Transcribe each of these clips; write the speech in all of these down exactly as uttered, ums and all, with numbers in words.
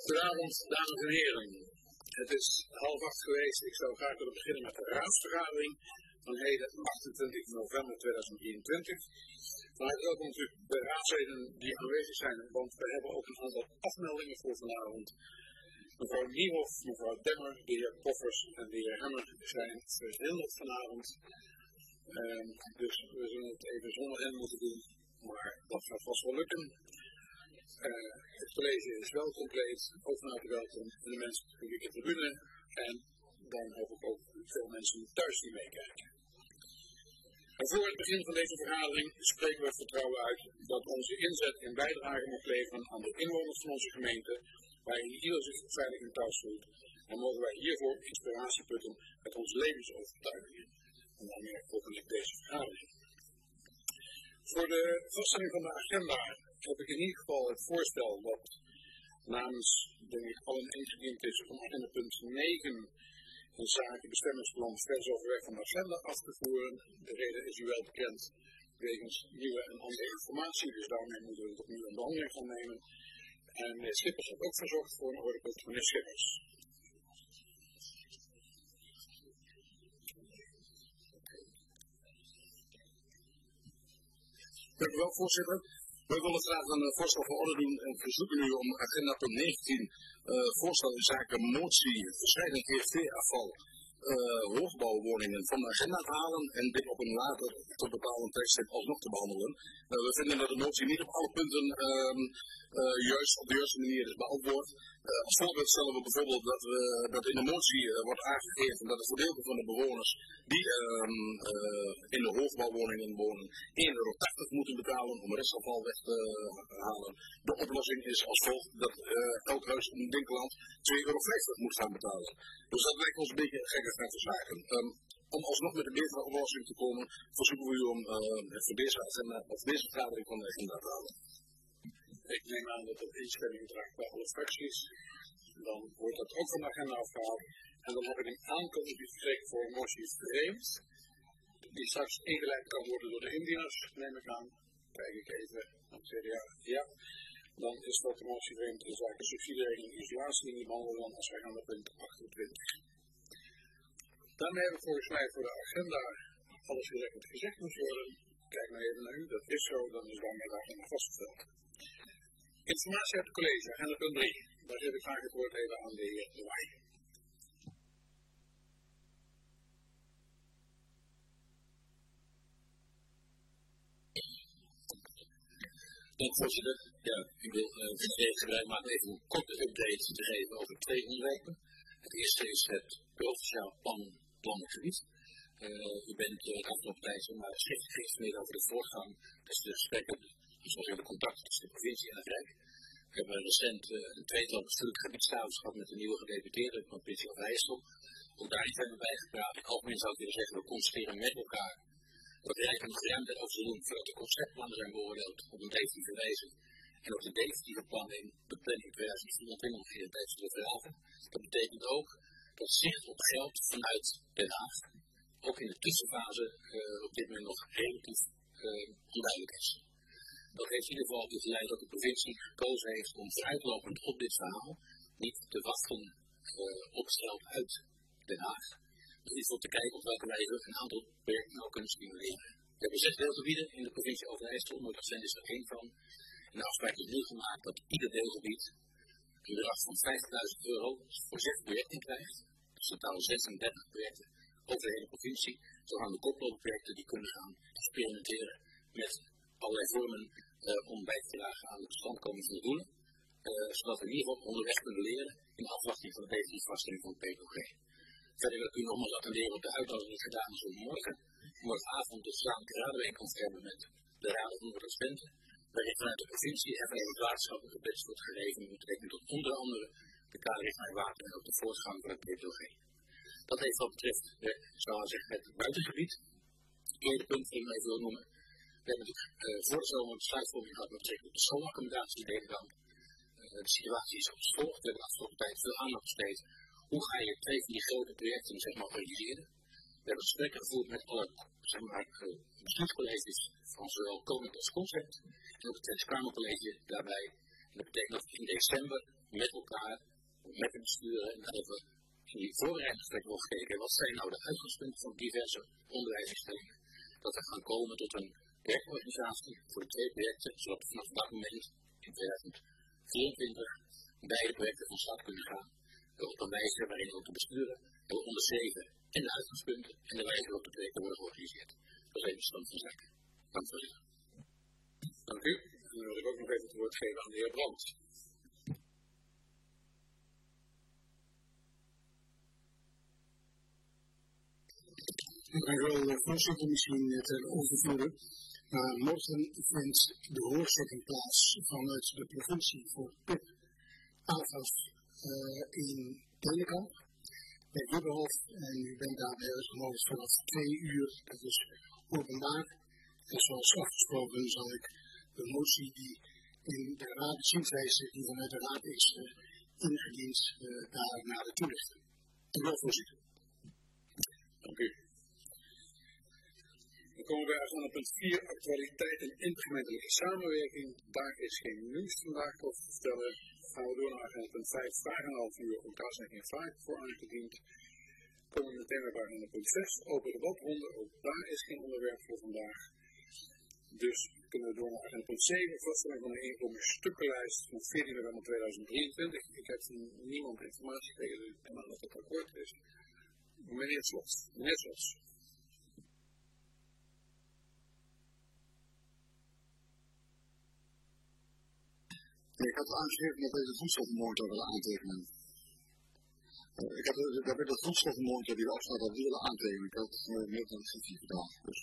Goedenavond, dames en heren. Het is half acht geweest. Ik zou graag willen beginnen met de raadsvergadering van heden achtentwintig november tweeduizend drieëntwintig. Van harte welkom natuurlijk de raadsleden die aanwezig zijn, want we hebben ook een aantal afmeldingen voor vanavond. Mevrouw Niehoff, mevrouw Demmer, de heer Poffers en de heer Hemmer zijn verhinderd vanavond. Um, dus we zullen het even zonder hen moeten doen, maar dat gaat vast wel lukken. Uh, het college is wel compleet, ook van harte welkom en de mensen op de tribune en dan hoop ik ook veel mensen thuis die meekijken. En voor het begin van deze vergadering spreken we vertrouwen uit dat onze inzet in bijdrage mag leveren aan de inwoners van onze gemeente, waarin ieder zich veilig en thuis voelt. En mogen wij hiervoor inspiratie putten uit onze levensovertuigingen. En daarmee hopelijk deze vergadering. Voor de vaststelling van de agenda heb ik in ieder geval het voorstel dat namens, denk ik, allen ingediend is om agenda punt negen een zaak bestemmingsplan versoverweg van de agenda af te voeren. De reden is u wel bekend wegens nieuwe en andere informatie, dus daarmee moeten we het opnieuw in behandeling gaan nemen. En meneer Schippers heeft ook verzocht voor een ordepunt. Meneer Schippers. Dank u wel, voorzitter. We willen graag een uh, voorstel voor orde doen en verzoeken u om agenda punt negentien, uh, voorstel in zaken motie, verscheiding G F T-afval, uh, hoogbouwwoningen van de agenda te halen en dit op een later te bepalen tijdstip alsnog te behandelen. Uh, we vinden dat de motie niet op alle punten uh, uh, juist op de juiste manier is beantwoord. Uh, als voorbeeld stellen we bijvoorbeeld dat, we, dat in de motie uh, wordt aangegeven dat het gedeelte van de bewoners die uh, uh, in de hoogbouwwoningen wonen één euro tachtig moeten betalen om restafval weg te uh, halen. De oplossing is als volgt dat uh, elk huis in Dinkeland twee euro vijftig moet gaan betalen. Dus dat lijkt ons een beetje gekke van te zaken. Um, Om alsnog met een betere oplossing te komen, verzoeken we u om uh, voor, deze agenda, of deze vergadering van de agenda te halen. Ik neem aan dat het instemming draagt bij alle fracties. Dan wordt dat ook van de agenda afgehaald. En dan heb ik een aankondiging gekregen voor een motie vreemd. Die straks ingeleid kan worden door de indieners, neem ik aan. Kijk ik even naar het C D A. Ja. Dan is dat de motie vreemd in zaken subsidieregeling en isolatie die behandelen dan als agenda punt achtentwintig. Daarmee hebben we volgens mij voor de agenda alles gezegd wat gezegd moet worden. Kijk maar even naar u, dat is zo, dan is daarmee de agenda vastgesteld. Informatie uit het college, agenda punt drie. Daar geef ik graag het woord even aan de heer De Waai. Dank voorzitter. Ja, ik wil uh, van deze gebruik maken even een korte update te geven over twee onderwerpen. Het eerste is het provinciaal plan, plannengebied. Uh, u bent uh, de afgelopen tijd maar schriftelijk geïnformeerd over de voortgang tussen de gesprekken, dus ook de contacten tussen de provincie en het Rijk. We hebben recent uh, een tweetal bestuurlijk gebiedstatus gehad met de nieuwe gedeputeerde van de provincie Overijssel. Ook daarin zijn we bijgepraat. In algemeen zou ik willen zeggen, we constateren met elkaar dat de Rijk er nog ruimte over zal doen voordat de conceptplannen zijn beoordeeld op een definitieve wijze. En ook de definitieve plannen in de planning tweeduizend vierentwintig nog in het tijd zullen vragen. Dat betekent ook dat zicht op geld vanuit Den Haag ook in de tussenfase uh, op dit moment nog relatief uh, onduidelijk is. Dat heeft in ieder geval dus geleid dat de provincie gekozen heeft om vooruitlopend op dit verhaal niet te wachten uh, op geld uit Den Haag. Dus niet voor te kijken op welke wijze een aantal projecten nou kunnen stimuleren. We hebben zes deelgebieden in de provincie Overijssel, Noord-Oostend is er één van. En de afspraak is nu gemaakt dat ieder deelgebied een bedrag van vijftigduizend euro voor zes projecten krijgt. Dus totaal zesendertig projecten over de hele provincie. Zo gaan de koploopprojecten die kunnen gaan experimenteren met allerlei vormen uh, om bij te dragen aan de totstandkoming van de doelen. Uh, zodat we in ieder geval onderweg kunnen leren in afwachting van de definitieve vaststelling van het P P O G. Verder wil ik u nogmaals attenderen op de uitnodiging die gedaan is om morgen, morgenavond de gezamenlijke radenbijeenkomst te hebben met de Raden van Noord-Oostend. Waarin vanuit de provincie er een waterschap geplaatst wordt gegeven met betrekking tot onder andere de kaderrichtlijn water en ook de voortgang van het P P O G. Dat heeft wat betreft, eh, zou ik zeggen, het buitengebied. Het tweede punt dat ik nog even wil noemen. We hebben natuurlijk uh, voor de zomer een besluitvorming gehad met betrekking tot de schoolaccommodatie in Nederland. Uh, de situatie is als volgt. We hebben de afgelopen tijd veel aandacht besteed. Hoe ga je twee van die grote projecten zeg maar, organiseren? We hebben gesprekken gevoerd met alle zeg maar, uh, bestuurscolleges van zowel Koning als Concept. En ook het Tweede Kamercollege daarbij. En dat betekent dat in december met elkaar, met de besturen en even in die voorbereidingsgesprek wel gekeken. Wat zijn nou de uitgangspunten van diverse onderwijsinstellingen? Dat we gaan komen tot een werkorganisatie voor de twee projecten, zodat we vanaf dat moment in tweeduizend vierentwintig beide projecten van start kunnen gaan. Op een wijze waarin ook de besturen hebben onderschreven en de uitgangspunten en de wijze waarop de projecten worden georganiseerd. Dat is even de stand van zaken. Dank voor u. Dank u. En dan wil ik ook nog even het woord geven aan de heer Brandt. Dank u wel, voorzitter. Misschien ter overvoeren. Uh, morgen vindt de hoorzitting plaats vanuit de provincie voor P I P AVAS uh, in Telekamp. Bij Rubberhof. En u bent daarbij uitgenodigd vanaf twee uur. Dat is openbaar. En zoals afgesproken zal ik de motie die in de raad, de zienswijze die vanuit de raad is uh, ingediend, uh, daar nader toelichten. Dank u wel, voorzitter. Dank u. Dan komen we aan punt vier, actualiteit en intergemeentelijke samenwerking. Daar is geen nieuws vandaag over te vertellen. Gaan we door naar agenda punt vijf, vragen en half uur. Ook daar zijn geen vragen voor aangediend. Komen we meteen bij agenda punt zes, open debatronde. Ook daar is geen onderwerp voor vandaag. Dus kunnen we door naar agenda punt zeven, vaststelling van de inkomensstukkenlijst van veertien november tweeduizend drieëntwintig. Ik heb van niemand informatie gekregen, dus ik denk maar dat het akkoord is. Meneer Slot, meneer Slot. Ik had aangegeven dat deze grondstoffenmonitor willen aantekenen. Uh, ik heb de, de grondstoffenmonitor die erop staat dat willen aantekenen. Ik had uh, meer dan vier gedaan. Dus.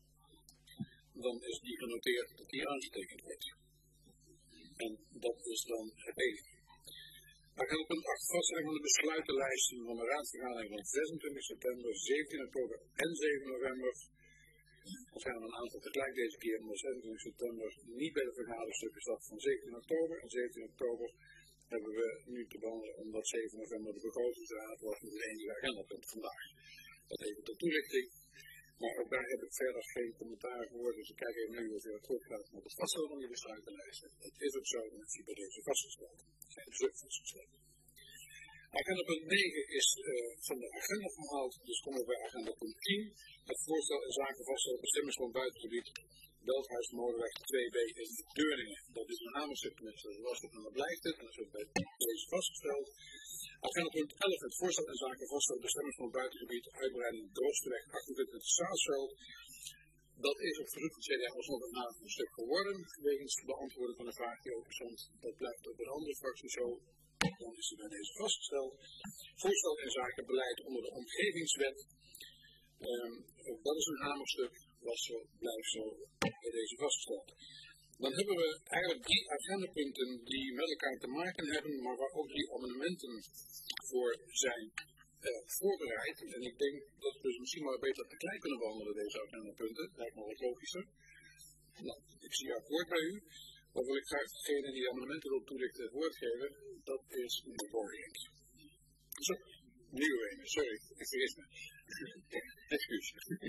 Dan is die genoteerd dat die aangetekend wordt. En dat is dan het enige. Agenda punt acht, vaststelling van de besluitenlijsten van de raadsvergadering van zesentwintig september, zeventien oktober en zeven november. Er zijn er een aantal tegelijk deze keer, maar zesentwintig september niet bij de vergaderstukken staat van zeventien oktober. En zeventien oktober hebben we nu te behandelen omdat zeven november de begrotingsraad was met het enige agendapunt vandaag. Dat even de toelichting. Maar ook daar heb ik verder geen commentaar voor, dus ik kijk even nu of het goed gaat met het vaststellen van die besluitenlijsten. Het is ook zo dat het bij deze vastgesteld. Het zijn dus ook vastgesteld. Agenda punt negen is uh, van de agenda gehaald, dus komen we bij agenda punt tien. Het voorstel in zaken vaststellen bestemmingsplan buitengebied Belthuis Molenweg twee B in Deurningen. Dat is een namensstuk, tenminste, zoals het dan blijkt het, en dat is bij deze vastgesteld. Agenda punt elf, het voorstel in zaken vaststellen bestemmingsplan buitengebied uitbreiding Droosteweg achtentwintig Saasveld. Dat is op verzoek van het C D A alsnog een aantal stuk geworden, wegens de beantwoording van de vraag die ook stond. Dat blijft ook bij de andere fractie zo. Dan is het bij deze vastgesteld. Voorstel in zaken beleid onder de omgevingswet. Um, dat is een hamerstuk, was zo, blijft zo bij deze vastgesteld. Dan hebben we eigenlijk drie agendapunten die met elkaar te maken hebben, maar waar ook drie amendementen voor zijn uh, voorbereid. En ik denk dat we dus misschien maar beter tegelijk kunnen behandelen, deze agendapunten. Lijkt me wat logischer. Nou, ik zie akkoord bij u. Maar wil ik graag degene die de amendementen wil toelichten het woord geven, dat is meneer Borgink. Zo, nieuwe ene, sorry, ik vergis me. Excuus.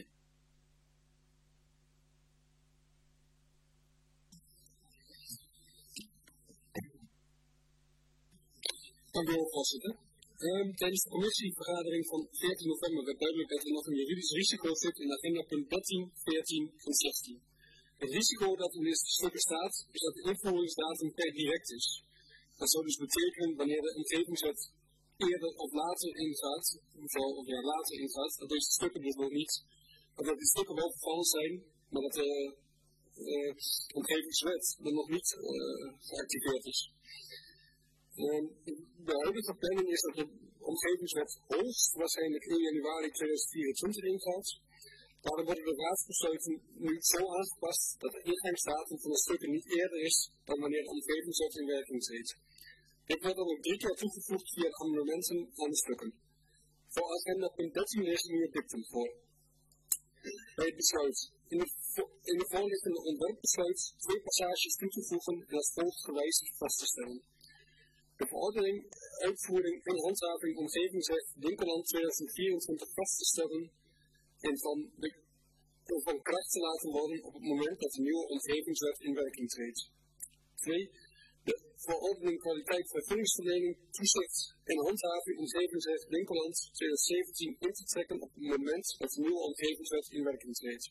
Dank u wel, voorzitter. Um, tijdens de commissievergadering van veertien november werd duidelijk dat er nog een juridisch risico zit in agenda punt dertien, veertien en zestien. Het risico dat in deze stukken staat, is dat de invoeringsdatum per direct is. Dat zou dus betekenen, wanneer de omgevingswet eerder of later ingaat, of ja, later ingaat, dat deze stukken dus nog niet, of dat die stukken wel vervallen zijn, maar dat de uh, omgevingswet er nog niet uh, geactiveerd is. Uh, de huidige planning is dat de omgevingswet hoogstwaarschijnlijk één januari tweeduizend vierentwintig ingaat. Daarom worden de raadsbesluiten nu zo aangepast dat de ingangsdatum van de stukken niet eerder is dan wanneer de omgevingswet in werking treedt. Dit wordt dan ook drie keer toegevoegd via de amendementen aan de stukken. Voor agenda punt dertien lezen we nu het dictum voor. Bij het besluit. In de, in de voorliggende ontwerpbesluit twee passages toe te voegen en als volgt gewijzigd vast te stellen. De verordening, uitvoering en handhaving omgevingswet Dinkeland tweeduizend vierentwintig vast te stellen en van, de, van kracht te laten worden op het moment dat de nieuwe omgevingswet in werking treedt. twee. De verordening kwaliteit vergunningsverlening, toezicht en handhaving omgevingsrecht Winkeland twintig zeventien in te trekken op het moment dat de nieuwe omgevingswet in werking treedt.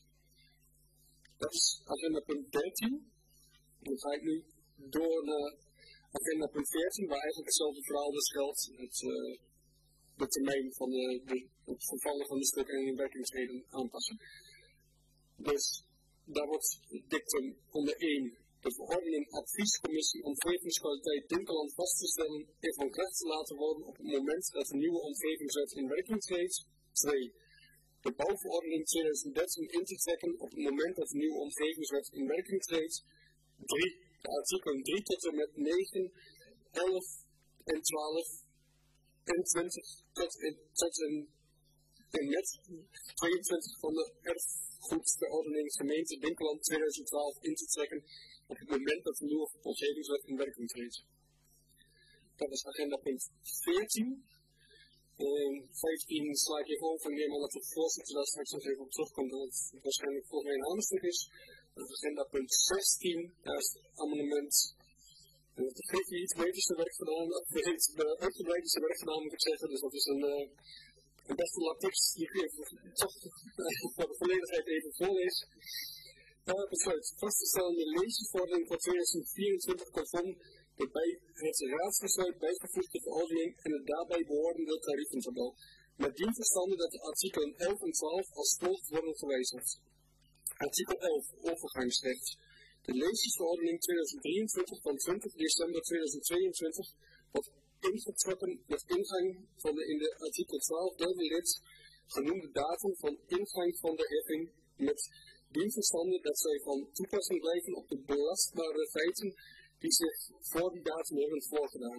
Dat is agenda punt dertien. Dan ga ik nu door naar agenda punt veertien, waar eigenlijk hetzelfde verhaal dus geldt. Het, uh, de termijn van de, de, het vervallen van de stukken en in werking treden aanpassen. Dus daar wordt dictum onder één. De verordening adviescommissie omgevingskwaliteit Dinkeland vast te stellen en van kracht te laten worden op het moment dat de nieuwe omgevingswet in werking treedt. twee. De bouwverordening twintig dertien in te trekken op het moment dat de nieuwe omgevingswet in werking treedt. drie. De artikelen drie tot en met negen, elf en twaalf en twintig tot en, tot en, en met tweeëntwintig van de erfgoedverordening gemeente Dinkeland twintig twaalf in te trekken op het moment dat de nieuwe omgevingswet in werking treedt. Dat is agenda punt veertien. Uh, vijftien sla ik even over en neem aan dat de voorzitter daar straks nog even op terugkomt, dat het waarschijnlijk volgens mij een ander stuk is. Dat is agenda punt zestien, daar is het amendement. Uh, het heeft hier iets beter zijn werk gedaan, het heeft uitgebreid zijn werk gedaan moet ik zeggen, dus dat is een, uh, een beste latex die ik even toch voor de volledigheid even voorlees. Uh, besluit vaststellen de leesverordening voor tweeduizend vierentwintig conform de bij het raadsbesluit bijgevoegde verordening en het daarbij behorende tariefentabel. Met dien verstande dat de artikelen elf en twaalf als volgt worden gewijzigd. Artikel elf, overgangsrecht. De leesverordening tweeduizend drieëntwintig van twintig december tweeduizend tweeëntwintig wordt ingetrokken met ingang van de in de artikel twaalf derde lid genoemde datum van ingang van de heffing met dien verstande dat zij van toepassing blijven op de belastbare feiten die zich voor die datum hebben voorgedaan.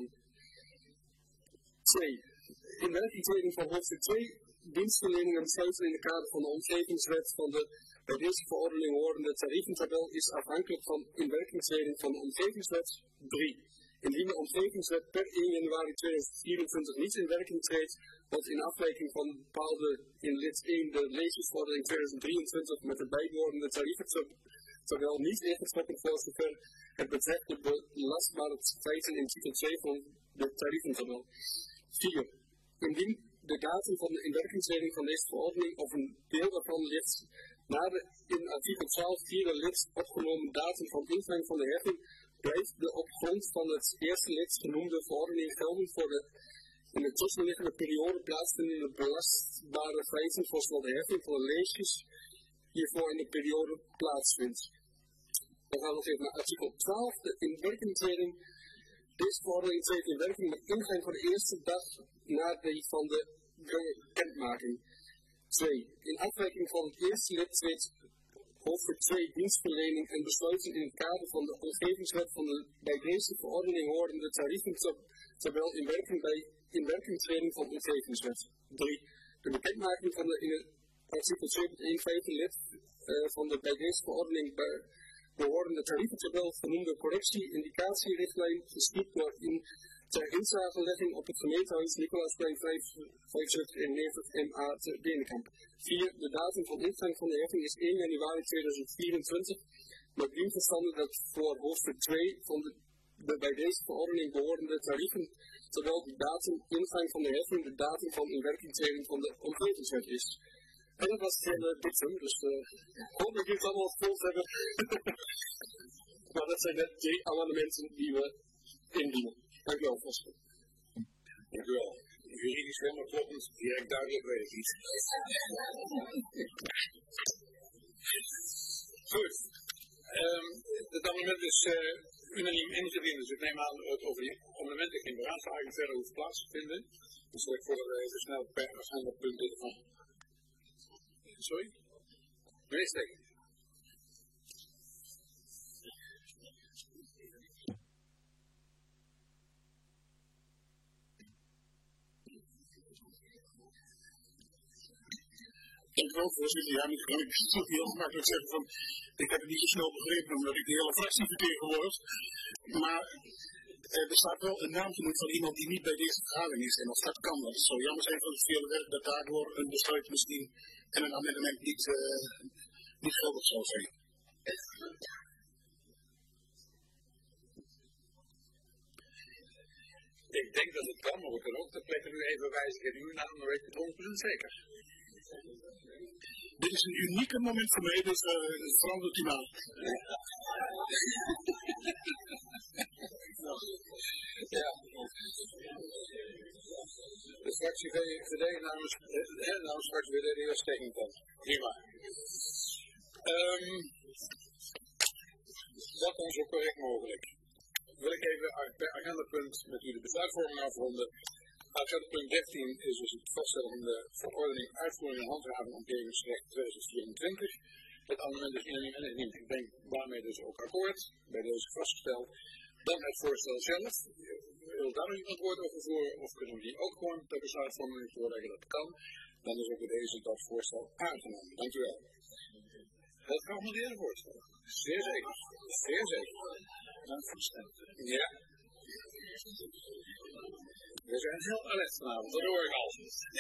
twee. In werkingtreding van hoofdstuk twee, dienstverlening en besluiten in het kader van de omgevingswet van de bij deze verordening horende tarieventabel is afhankelijk van inwerkingtreding van de omgevingswet. drie. Indien de omgevingswet per één januari tweeduizend vierentwintig niet in werking treedt, wordt in afwijking van bepaalde in lid één de leesverordening tweeduizend drieëntwintig met de bijbehorende tarieventabel niet ingetrokken voor zover het betreft de belastbare feiten in titel twee van de tarieventabel. vier. Indien de datum van de inwerkingtreding van deze verordening of een deel daarvan ligt na de in artikel twaalf vierde lid opgenomen datum van ingang van de heffing, blijft de op grond van het eerste lid genoemde verordening gelden voor de in de tussenliggende periode plaatsvindende belastbare feiten voor zowel de heffing van de leesjes hiervoor in de periode plaatsvindt. Dan gaan we nog even naar artikel twaalf, de inwerkingtreding. Deze verordening treedt in werking met ingang van de eerste dag na die van de bekendmaking. twee. In afwijking van het eerste lid treedt hoofdstuk twee dienstverlening en besluiten in het kader van de omgevingswet van de bij deze verordening horende tarieventabel in werking bij inwerkingtreding van de omgevingswet. drie. De bekendmaking van de in het artikel twee punt één vijfde lid uh, van de bij deze verordening bij behorende tarieventabel genoemde correctie-indicatierichtlijn geschikt door in ter inzagelegging op het gemeentehuis Nicolaasplein vijfenzeventig M A te Denenkamp. vier. De datum van ingang van de heffing is één januari tweeduizend vierentwintig, met dien verstande dat voor hoofdstuk twee van de, de bij deze verordening behorende tarieven, terwijl de datum ingang van de heffing de datum van inwerkingtreding van de omgevingswet is. En dat was het hele dictum, dus uh, ik hoop dat jullie het allemaal gevolgd hebben. Maar dat zijn net drie amendementen die we indienen. Dank u wel, voorzitter. Dank u wel. Juridisch helemaal kloppend, direct duidelijk weet ik niet. Goed. Um, het amendement is uh, unaniem ingediend, dus ik neem aan dat over die amendementen geen beraadslaging verder hoeft plaats te vinden. Dus zal ik voor uh, even snel per agendapunt dit van. Sorry? Meneer Steek. Dank u wel, voorzitter. Ja, nu kan ik natuurlijk heel gemakkelijk zeggen van, ik heb het niet zo snel begrepen omdat ik de hele fractie vertegenwoordig. Maar eh, er staat wel een naam genoemd van iemand die niet bij deze vergadering is. En als dat kan, dat het zou jammer zijn voor het vele werk dat daardoor een besluit misschien en een amendement niet, uh, niet geldig zou zijn. Ik denk dat het kan, maar we kunnen ook ter plekke nu even wijzigen in uw naam, dan weet ik het honderd procent zeker. Dit is een unieke moment voor mij, dus uh, het verandert die naam. Ja. De fractie V V D namens, eh, namens fractie V D de eerste steking kan. Prima. Um, dat dan zo correct mogelijk. Wil ik even per agendapunt met u de besluitvorming afronden. Agendapunt dertien is dus het vaststellen van de verordening uitvoering en handhaving omgevingsrecht tweeduizend vierentwintig. Het amendement is unaniem en ingediend. Ik denk daarmee dus ook akkoord, bij deze vastgesteld. Dan het voorstel zelf. Wil daar nog iemand woord over voeren of kunnen we die ook gewoon ter besluitvorming voorleggen? Dat kan. Dan is ook bij deze dat voorstel aangenomen. Dank u wel. Het geamendeerde voorstel. Zeer zeker. Zeer zeker. Ja. We zijn heel alert vanavond, dat hoor ik al.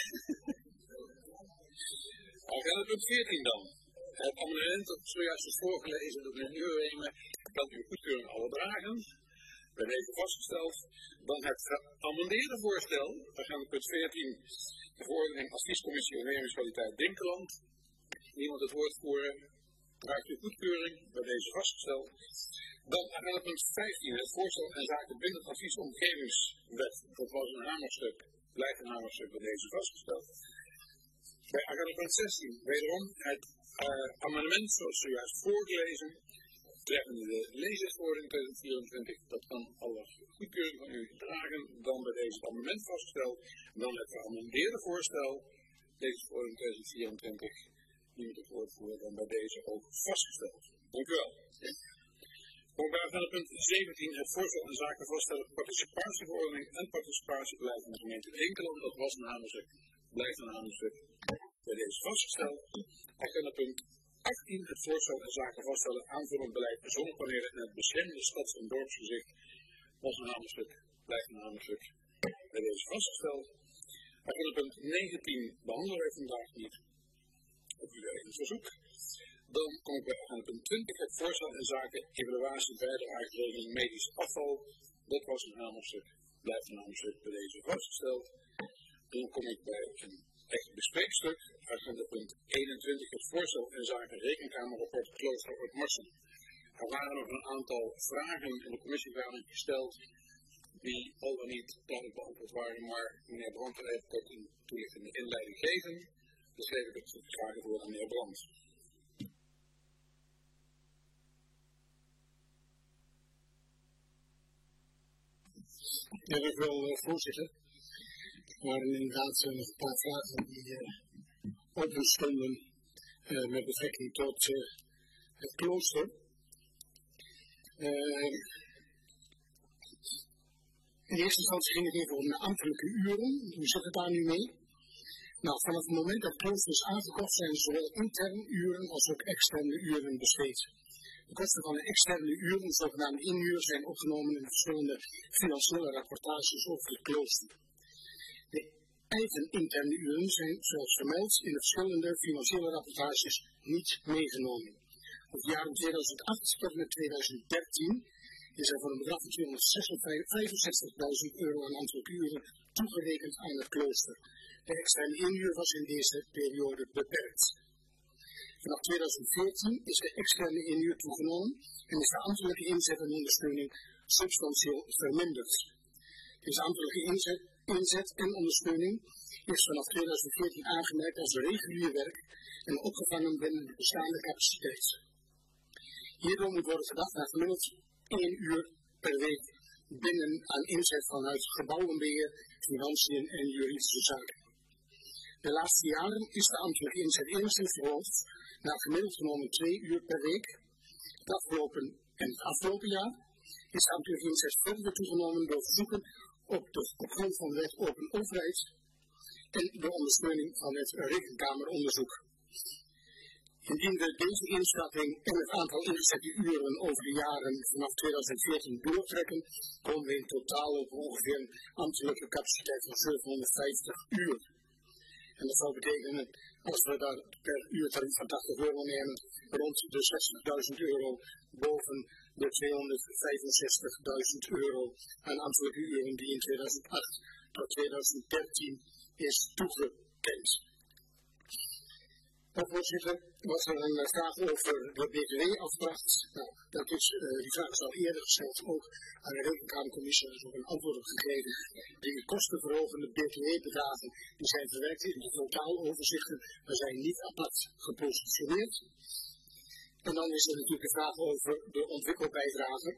Agenda veertien dan. Het amendement dat zojuist is voorgelezen door meneer Nieuwenhemen kan uw goedkeuring alle dragen. Bij deze vastgesteld. Dan het geamendeerde voorstel, agenda veertien, de verordening adviescommissie ondernemingskwaliteit Dinkeland. Niemand het woord voeren, draagt uw goedkeuring, bij deze vastgesteld. Dan agenda punt vijftien, het voorstel en zaken binnen het advies omgevingswet. Dat was een hamerstuk, blijft een hamerstuk bij deze vastgesteld. Bij agenda punt zestien, wederom het uh, amendement zoals zojuist voorgelezen, betreffende de leesrechtsverordening tweeduizend vierentwintig. Dat kan alle goedkeuring van u dragen, dan bij deze het amendement vastgesteld. Dan het geamendeerde voorstel, leesrechtsverordening tweeduizend vierentwintig, niemand het woord voeren, dan bij deze ook vastgesteld. Dank u wel. Ook bij agenda punt zeventien, het voorstel en zaken vaststellen participatieverordening en participatiebeleid van de gemeente Dinkeland. Dat was een hamerstuk, blijft een hamerstuk, bij deze vastgesteld. Agenda punt achttien, het voorstel en zaken vaststellen aanvullend beleid zonnepanelen en het beschermde stads- en dorpsgezicht. Was een hamerstuk, blijft een hamerstuk, bij deze vastgesteld. Agenda punt negentien behandelen wij vandaag niet, op uw eigen verzoek. Dan kom ik bij agenda punt twintig, het voorstel en zaken evaluatie bijdrageregeling medisch afval. Dat was een hamerstuk, blijft een hamerstuk, bij deze vastgesteld. Dan kom ik bij een echt bespreekstuk, agenda punt eenentwintig, het voorstel en zaken rekenkamerrapport Klooster Oud-Marsum. Er waren nog een aantal vragen in de commissievergadering gesteld, die al dan niet duidelijk beantwoord waren, maar meneer Brandt heeft ook een toelichtende inleiding gegeven. Dus geef ik het graag het woord aan meneer Brandt. Ja, dank u wel, voorzitter. Er waren inderdaad uh, nog een paar vragen die uh, open stonden uh, met betrekking tot uh, het klooster. Uh, in eerste instantie ging het even om de ambtelijke uren. Hoe zit het daar nu mee? Nou, vanaf het moment dat het klooster is aangekocht zijn zowel interne uren als ook externe uren besteed. De kosten van de externe uren, zogenaamde inhuur, zijn opgenomen in verschillende financiële rapportages over het klooster. De eigen interne uren zijn, zoals vermeld, in de verschillende financiële rapportages niet meegenomen. Voor het jaar tweeduizend acht tot en met tweeduizend dertien is er voor een bedrag van tweehonderdvijfenzestigduizend euro aan ambtelijke uren toegerekend aan het klooster. De externe inhuur was in deze periode beperkt. Vanaf tweeduizend veertien is de externe inhuur toegenomen en is de ambtelijke inzet en ondersteuning substantieel verminderd. Deze ambtelijke inzet, inzet en ondersteuning is vanaf tweeduizend veertien aangemerkt als regulier werk en opgevangen binnen de bestaande capaciteit. Hierdoor moet worden gedacht aan gemiddeld één uur per week binnen aan inzet vanuit gebouwenbeheer, financiën en juridische zaken. De laatste jaren is de ambtelijke inzet enigszins verhoogd naar gemiddeld genomen twee uur per week. Het afgelopen en het afgelopen jaar is de ambtelijke inzet verder toegenomen door verzoeken op, de, op grond van de wet open overheid en de ondersteuning van het rekenkameronderzoek. Indien we deze inschatting en het aantal ingezette uren over de jaren vanaf tweeduizend veertien doortrekken, komen we in totaal op ongeveer een ambtelijke capaciteit van zevenhonderdvijftig uur. En dat zou betekenen, als we daar per uurtarief van tachtig euro nemen, rond de zestigduizend euro boven de tweehonderdvijfenzestigduizend euro aan ambtelijke uren die in tweeduizend acht tot tweeduizend dertien is toegekend. Nou, voorzitter, was er een vraag over de B T W-afdracht. Nou, dat is, uh, die vraag is al eerder gesteld, ook aan de Rekenkamercommissie. Er is ook een antwoord op gegeven. Die kostenverhogende B T W-bedragen die zijn verwerkt in de totaaloverzichten, maar zijn niet apart gepositioneerd. En dan is er natuurlijk de vraag over de ontwikkelbijdrage.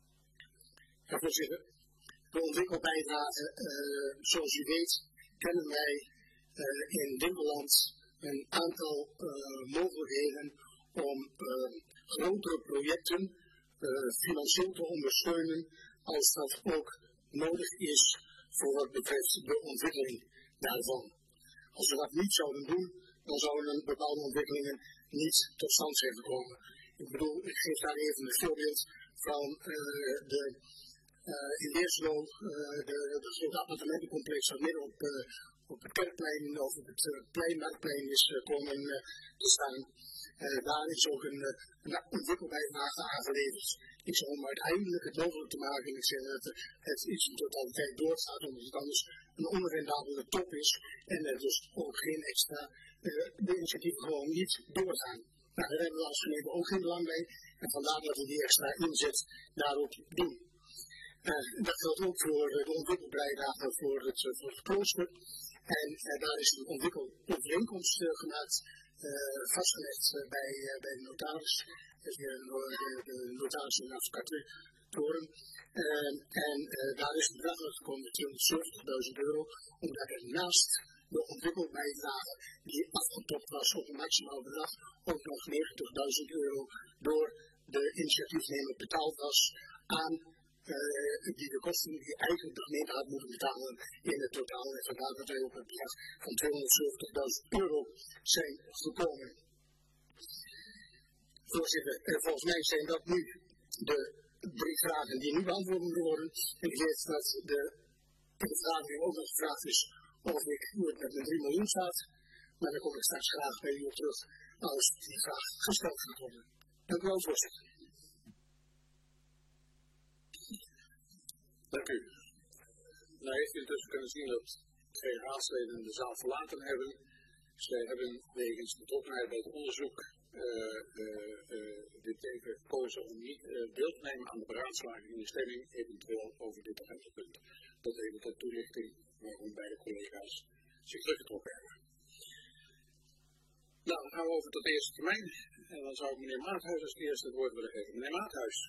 Ja, voorzitter, de ontwikkelbijdrage, uh, zoals u weet, kennen wij uh, in Dinkeland een aantal uh, mogelijkheden om uh, grotere projecten uh, financieel te ondersteunen, als dat ook nodig is voor wat betreft de ontwikkeling daarvan. Als we dat niet zouden doen, dan zouden bepaalde ontwikkelingen niet tot stand zijn gekomen. Ik bedoel, ik geef daar even een voorbeeld van uh, de uh, in Weerslo, uh, de, de grote appartementencomplex dat midden op, uh, op het Kerkplein of op het uh, Pleinmarktplein is uh, komen uh, te staan. Uh, daar is ook een, uh, een ontwikkelbijdrage aangeleverd. Ik zou om uiteindelijk het mogelijk te maken, ik zeg dat het iets in totaliteit doorgaat, omdat het anders een onrendabele top is en er dus ook geen extra uh, de initiatieven gewoon niet doorgaan. Nou, daar hebben we als gemeente ook geen belang bij en vandaar dat we die extra inzet daarop doen. Uh, dat geldt ook voor uh, de ontwikkelbijdrage voor het, uh, voor het klooster. En uh, daar is een ontwikkelovereenkomst uh, gemaakt, uh, vastgelegd uh, bij, uh, bij de notaris, dus de, de, de notaris en advocatuurtoren. Uh, en uh, daar is een bedrag uitgekomen, tweehonderdzeventigduizend euro, omdat er naast de ontwikkelbijdrage die afgetopt was op een maximaal bedrag, ook nog negentigduizend euro door de initiatiefnemer betaald was aan Uh, die de kosten die eigenlijk de gemeente had moeten betalen in het totaal. En vandaar dat wij op het bedrag van tweehonderdzeventigduizend euro zijn gekomen. Voorzitter, uh, volgens mij zijn dat nu de drie vragen die nu beantwoord moeten worden. Ik weet dat de vergadering ook nog gevraagd is of ik hoe het met mijn drie miljoen staat. Maar daar kom ik straks graag bij u op terug als die vraag gesteld gaat worden. Dank u wel, voorzitter. Dank u. Nou heeft u intussen kunnen zien dat twee raadsleden de zaal verlaten hebben. Zij hebben wegens betrokkenheid bij het onderzoek uh, uh, uh, dit even gekozen om niet uh, deel te nemen aan de beraadslaging in de stemming, eventueel over dit agendapunt. Dat even ter toelichting waarom beide collega's zich teruggetrokken hebben. Nou, dan gaan we over tot de eerste termijn. En dan zou ik meneer Maathuis als eerste het woord willen geven. Meneer Maathuis.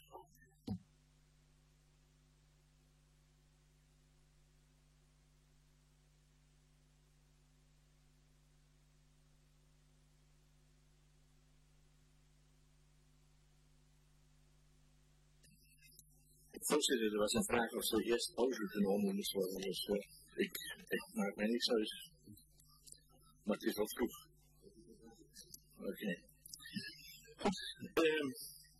Voorzitter, er was een vraag of er eerst pauze genomen moest worden, dus uh, ik, ik maak mij niks uit. Maar het is wel vroeg. Oké. Okay. Um,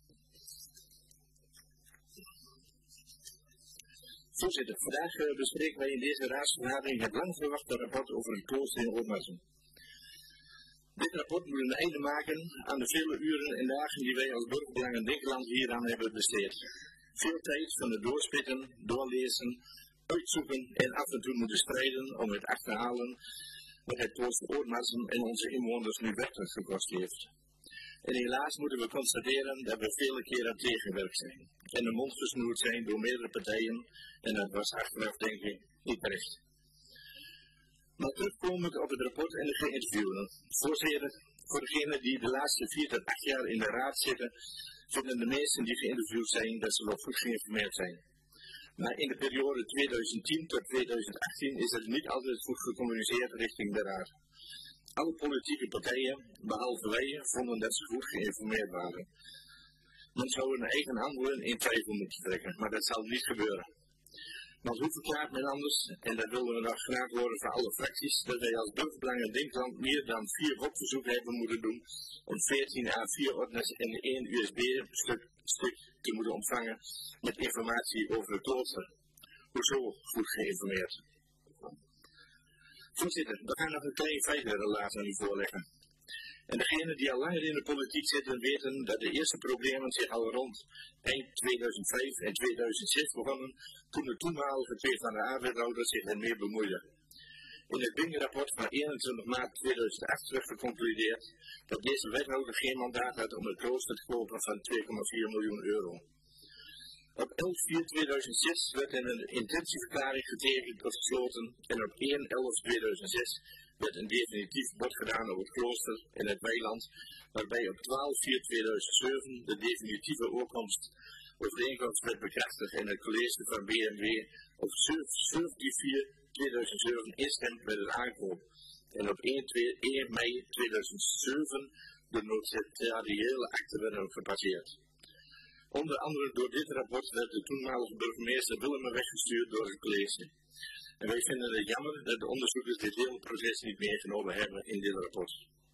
voorzitter, vandaag uh, bespreken wij in deze raadsvergadering het lang verwachte rapport over het klooster in Oormassen. Dit rapport moet een einde maken aan de vele uren en dagen die wij als Burgerbelangen Dinkeland hieraan hebben besteed. Veel tijd van het doorspitten, doorlezen, uitzoeken en af en toe moeten strijden om het achterhalen wat het klooster Oormassen en onze inwoners nu werkelijk gekost heeft. En helaas moeten we constateren dat we vele keren tegengewerkt zijn en de mond gesnoerd zijn door meerdere partijen en dat was achteraf denk ik niet terecht. Maar terugkomend op het rapport en de geïnterviewden. Voorzitter, voor degenen die de laatste vier tot acht jaar in de raad zitten, vinden de meesten die geïnterviewd zijn dat ze wel goed geïnformeerd zijn. Maar in de periode tweeduizend tien tot tweeduizend achttien is het niet altijd goed gecommuniceerd richting de raad. Alle politieke partijen, behalve wij, vonden dat ze goed geïnformeerd waren. Men zou hun eigen antwoorden in twijfel moeten trekken, maar dat zal niet gebeuren. Want hoe verklaart men anders, en dat willen we nog graag horen van alle fracties, dat wij als Burgerbelangen Dinkeland meer dan vier WOP-verzoeken hebben moeten doen om veertien A vier ordners en één U S B-stuk stuk te moeten ontvangen met informatie over het klooster. Hoezo goed geïnformeerd? Voorzitter, we gaan nog een klein feitenrelaas aan u voorleggen. En degenen die al langer in de politiek zitten weten dat de eerste problemen zich al rond eind tweeduizend vijf en tweeduizend zes begonnen, toen de toenmalige PvdA-wethouder zich ermee bemoeide. In het Bing-rapport van eenentwintig maart tweeduizend acht werd geconcludeerd dat deze wethouder geen mandaat had om het klooster te kopen van twee komma vier miljoen euro. Op elf vier tweeduizend zes werd er een intentieverklaring getekend of gesloten en op één elf tweeduizend zes werd een definitief bod gedaan op het klooster en het weiland, waarbij op twaalf vier tweeduizend zeven de definitieve oorkomst overeenkomst werd bekrachtigd en het college van B M W op zeventien vier tweeduizend zeven instemt met het aankoop en op één mei tweeduizend zeven de notariële akte werden gepasseerd. Onder andere door dit rapport werd de toenmalige burgemeester Willemsen weggestuurd door het college. En wij vinden het jammer dat de onderzoekers dit hele proces niet meegenomen hebben in dit rapport.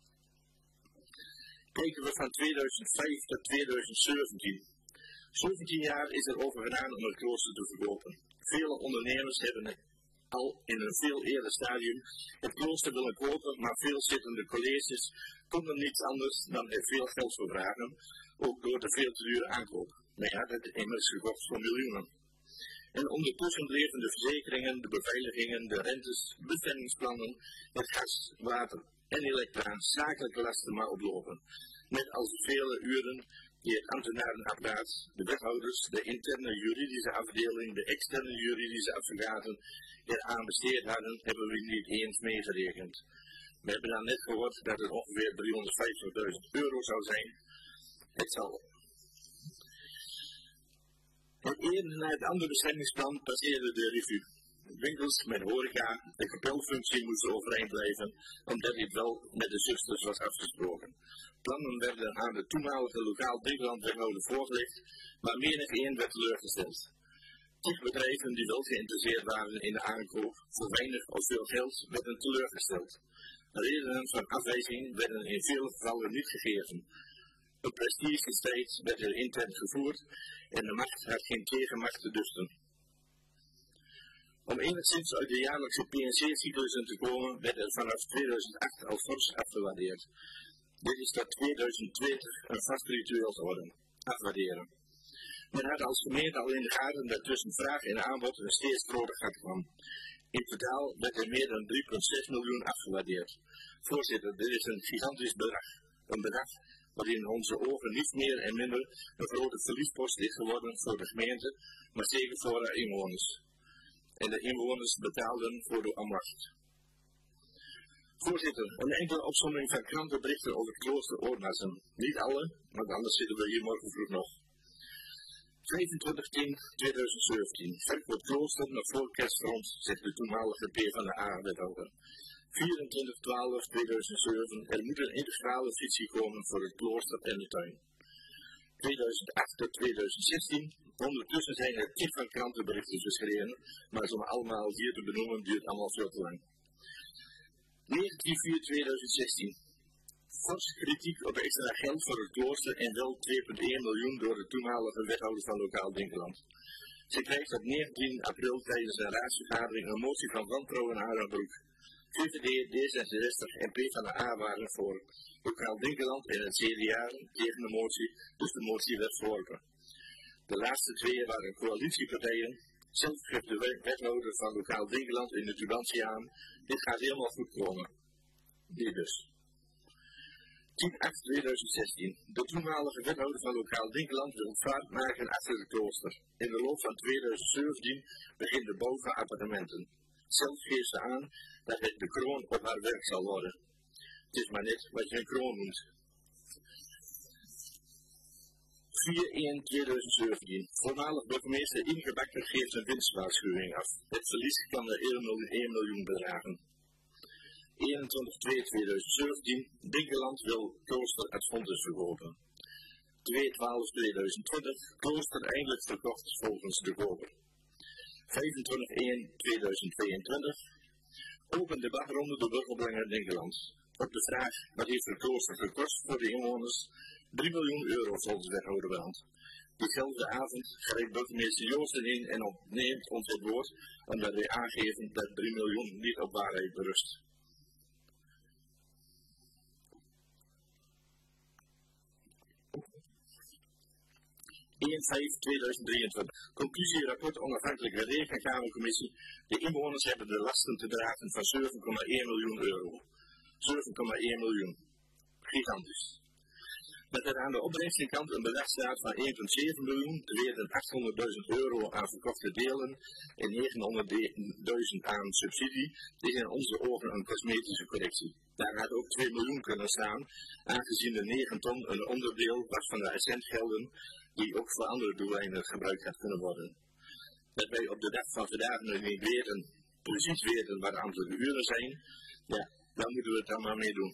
Kijken we van tweeduizend vijf tot tweeduizend zeventien. zeventien jaar is er over gedaan om het klooster te verkopen. Vele ondernemers hebben al in een veel eerder stadium het klooster willen kopen, maar veel zittende colleges konden niets anders dan er veel geld voor vragen, ook door de veel te dure aankoop. Maar ja, dat is immers gekocht voor miljoenen. En ondertussen bleven de verzekeringen, de beveiligingen, de rentes, bestemmingsplannen, het gas, water en elektra zakelijke lasten maar oplopen. Net als de vele uren die het ambtenarenapparaat, de wethouders, de interne juridische afdeling, de externe juridische advocaten eraan besteed hadden, hebben we niet eens meegerekend. We hebben dan net gehoord dat het ongeveer driehonderdvijftigduizend euro zou zijn. Het zal. Het ene na het andere bestemmingsplan passeerde de revue. Winkels met horeca, de kapelfunctie moesten overeind blijven, omdat dit wel met de zusters was afgesproken. Plannen werden aan de toenmalige lokaal Dinkeland-wethouder voorgelegd, maar menig één werd teleurgesteld. Tien bedrijven die wel geïnteresseerd waren in de aankoop voor weinig of veel geld werden teleurgesteld. Redenen van afwijzing werden in veel gevallen niet gegeven. Een prestigestrijd werd er intern gevoerd en de macht had geen tegenmacht te dusten. Om enigszins uit de jaarlijkse P en C-cyclussen te komen, werd er vanaf tweeduizend acht al fors afgewaardeerd. Dit is tot tweeduizend twintig een vast ritueel geworden, afwaarderen. Men had als gemeente al in de gaten dat tussen vraag en aanbod een steeds groter gat kwam. In totaal werd er meer dan drie komma zes miljoen afgewaardeerd. Voorzitter, dit is een gigantisch bedrag. Een bedrag wat in onze ogen niet meer en minder een grote verliespost is geworden voor de gemeente, maar zeker voor de inwoners. En de inwoners betaalden voor de ambacht. Voorzitter, een enkele opsomming van krantenberichten over het klooster Oornassen. Niet alle, want anders zitten we hier morgen vroeg nog. vijfentwintig tien tweeduizend zeventien. Verkoop klooster nog voor kerstgrond, zegt de toenmalige PvdA-wethouder. vierentwintig twaalf tweeduizend zeven. Er moet een integrale visie komen voor het klooster en de tuin. tweeduizend acht tot tweeduizend zestien. Ondertussen zijn er tien van krantenberichten geschreven, maar om allemaal hier te benoemen duurt allemaal veel te lang. negentien vier tweeduizend zestien. Forse kritiek op extra geld voor het klooster en wel twee komma één miljoen door de toenmalige wethouder van lokaal Dinkeland. Ze krijgt op negentien april tijdens een raadsvergadering een motie van wantrouwen aan haar broek. V V D, D zesenzestig en PvdA waren voor lokaal Dinkeland en het C D A tegen de motie, dus de motie werd verworpen. De laatste twee waren coalitiepartijen. Zelf geeft de wethouder van lokaal Dinkeland in de tubantie aan. Dit gaat helemaal goed komen. Dit dus. tien acht tweeduizend zestien. De toenmalige wethouder van lokaal Dinkeland wil vaart maken achter het klooster. In de loop van tweeduizend zeventien begint de bouw van appartementen. Zelf geeft ze aan dat het de kroon op haar werk zal worden. Het is maar net wat je een kroon noemt. vier één tweeduizend zeventien. Voormalig burgemeester Inge Bakker geeft een winstwaarschuwing af. Het verlies kan de één miljoen bedragen. eenentwintig twee tweeduizend zeventien. Dinkeland wil klooster uit Fontes verkopen. twee twaalf tweeduizend twintig. Klooster eindelijk verkocht volgens de koper. vijfentwintig één tweeduizend tweeëntwintig. Open debat rond de burgerbrenger Dinkeland. Op de vraag wat heeft het klooster gekost voor de inwoners? drie miljoen euro volgens wethouder Brand. Diezelfde avond grijpt burgemeester Joosten in en opneemt ons het woord omdat wij aangeven dat drie miljoen niet op waarheid berust. één vijf tweeduizend drieëntwintig. Conclusierapport onafhankelijke rekenkamercommissie. De inwoners hebben de lasten te dragen van zeven komma één miljoen euro. zeven komma één miljoen. Gigantisch. Dat er aan de opbrengstenkant een bedrag staat van één komma zeven miljoen, terwijl achthonderdduizend euro aan verkochte delen en negenhonderdduizend aan subsidie, is in onze ogen een cosmetische correctie. Daar had ook twee miljoen kunnen staan, aangezien de negen ton een onderdeel was van de uitzendgelden, die ook voor andere doeleinden gebruikt had kunnen worden. Dat wij op de dag van vandaag nog niet weten, precies weten wat de ambtelijke uren zijn, ja, dan moeten we het dan maar mee doen.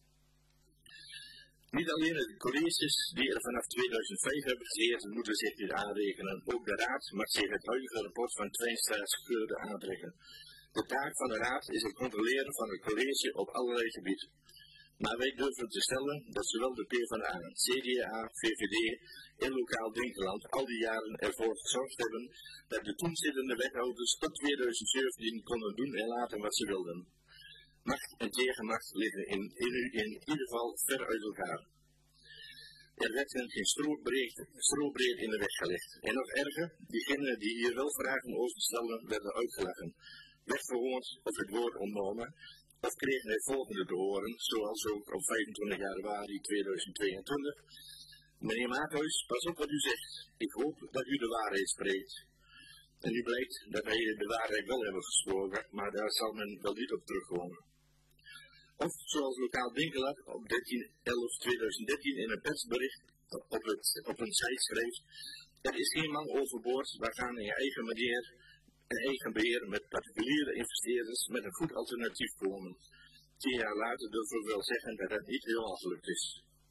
Niet alleen de colleges die er vanaf tweeduizend vijf hebben gezeten moeten zich dit aanrekenen. Ook de raad mag zich het huidige rapport van Twijnstra's Geurde aantrekken. De taak van de raad is het controleren van het college op allerlei gebieden. Maar wij durven te stellen dat zowel de PvdA, C D A, V V D en Lokaal Dinkeland al die jaren ervoor gezorgd hebben dat de toenzittende wethouders tot tweeduizend zeventien konden doen en laten wat ze wilden. Macht en tegenmacht liggen in, in, in ieder geval ver uit elkaar. Er werd hen geen strobreed in de weg gelegd. En nog erger, diegenen die hier wel vragen over stelden, werden uitgelachen, wegverhoord of het woord ontnomen, of kregen het volgende te horen, zoals ook op vijfentwintig januari tweeduizend tweeëntwintig. Meneer Maathuis, pas op wat u zegt. Ik hoop dat u de waarheid spreekt. En nu blijkt dat wij de waarheid wel hebben gesproken, maar daar zal men wel niet op terugkomen. Of zoals Lokaal Dinkeland op dertien elf tweeduizend dertien in een persbericht op, het, op een site schreef: er is geen man overboord, wij gaan in je eigen manier en eigen beheer met particuliere investeerders met een goed alternatief komen. Tien jaar later durven we wel zeggen dat het niet helemaal gelukt is.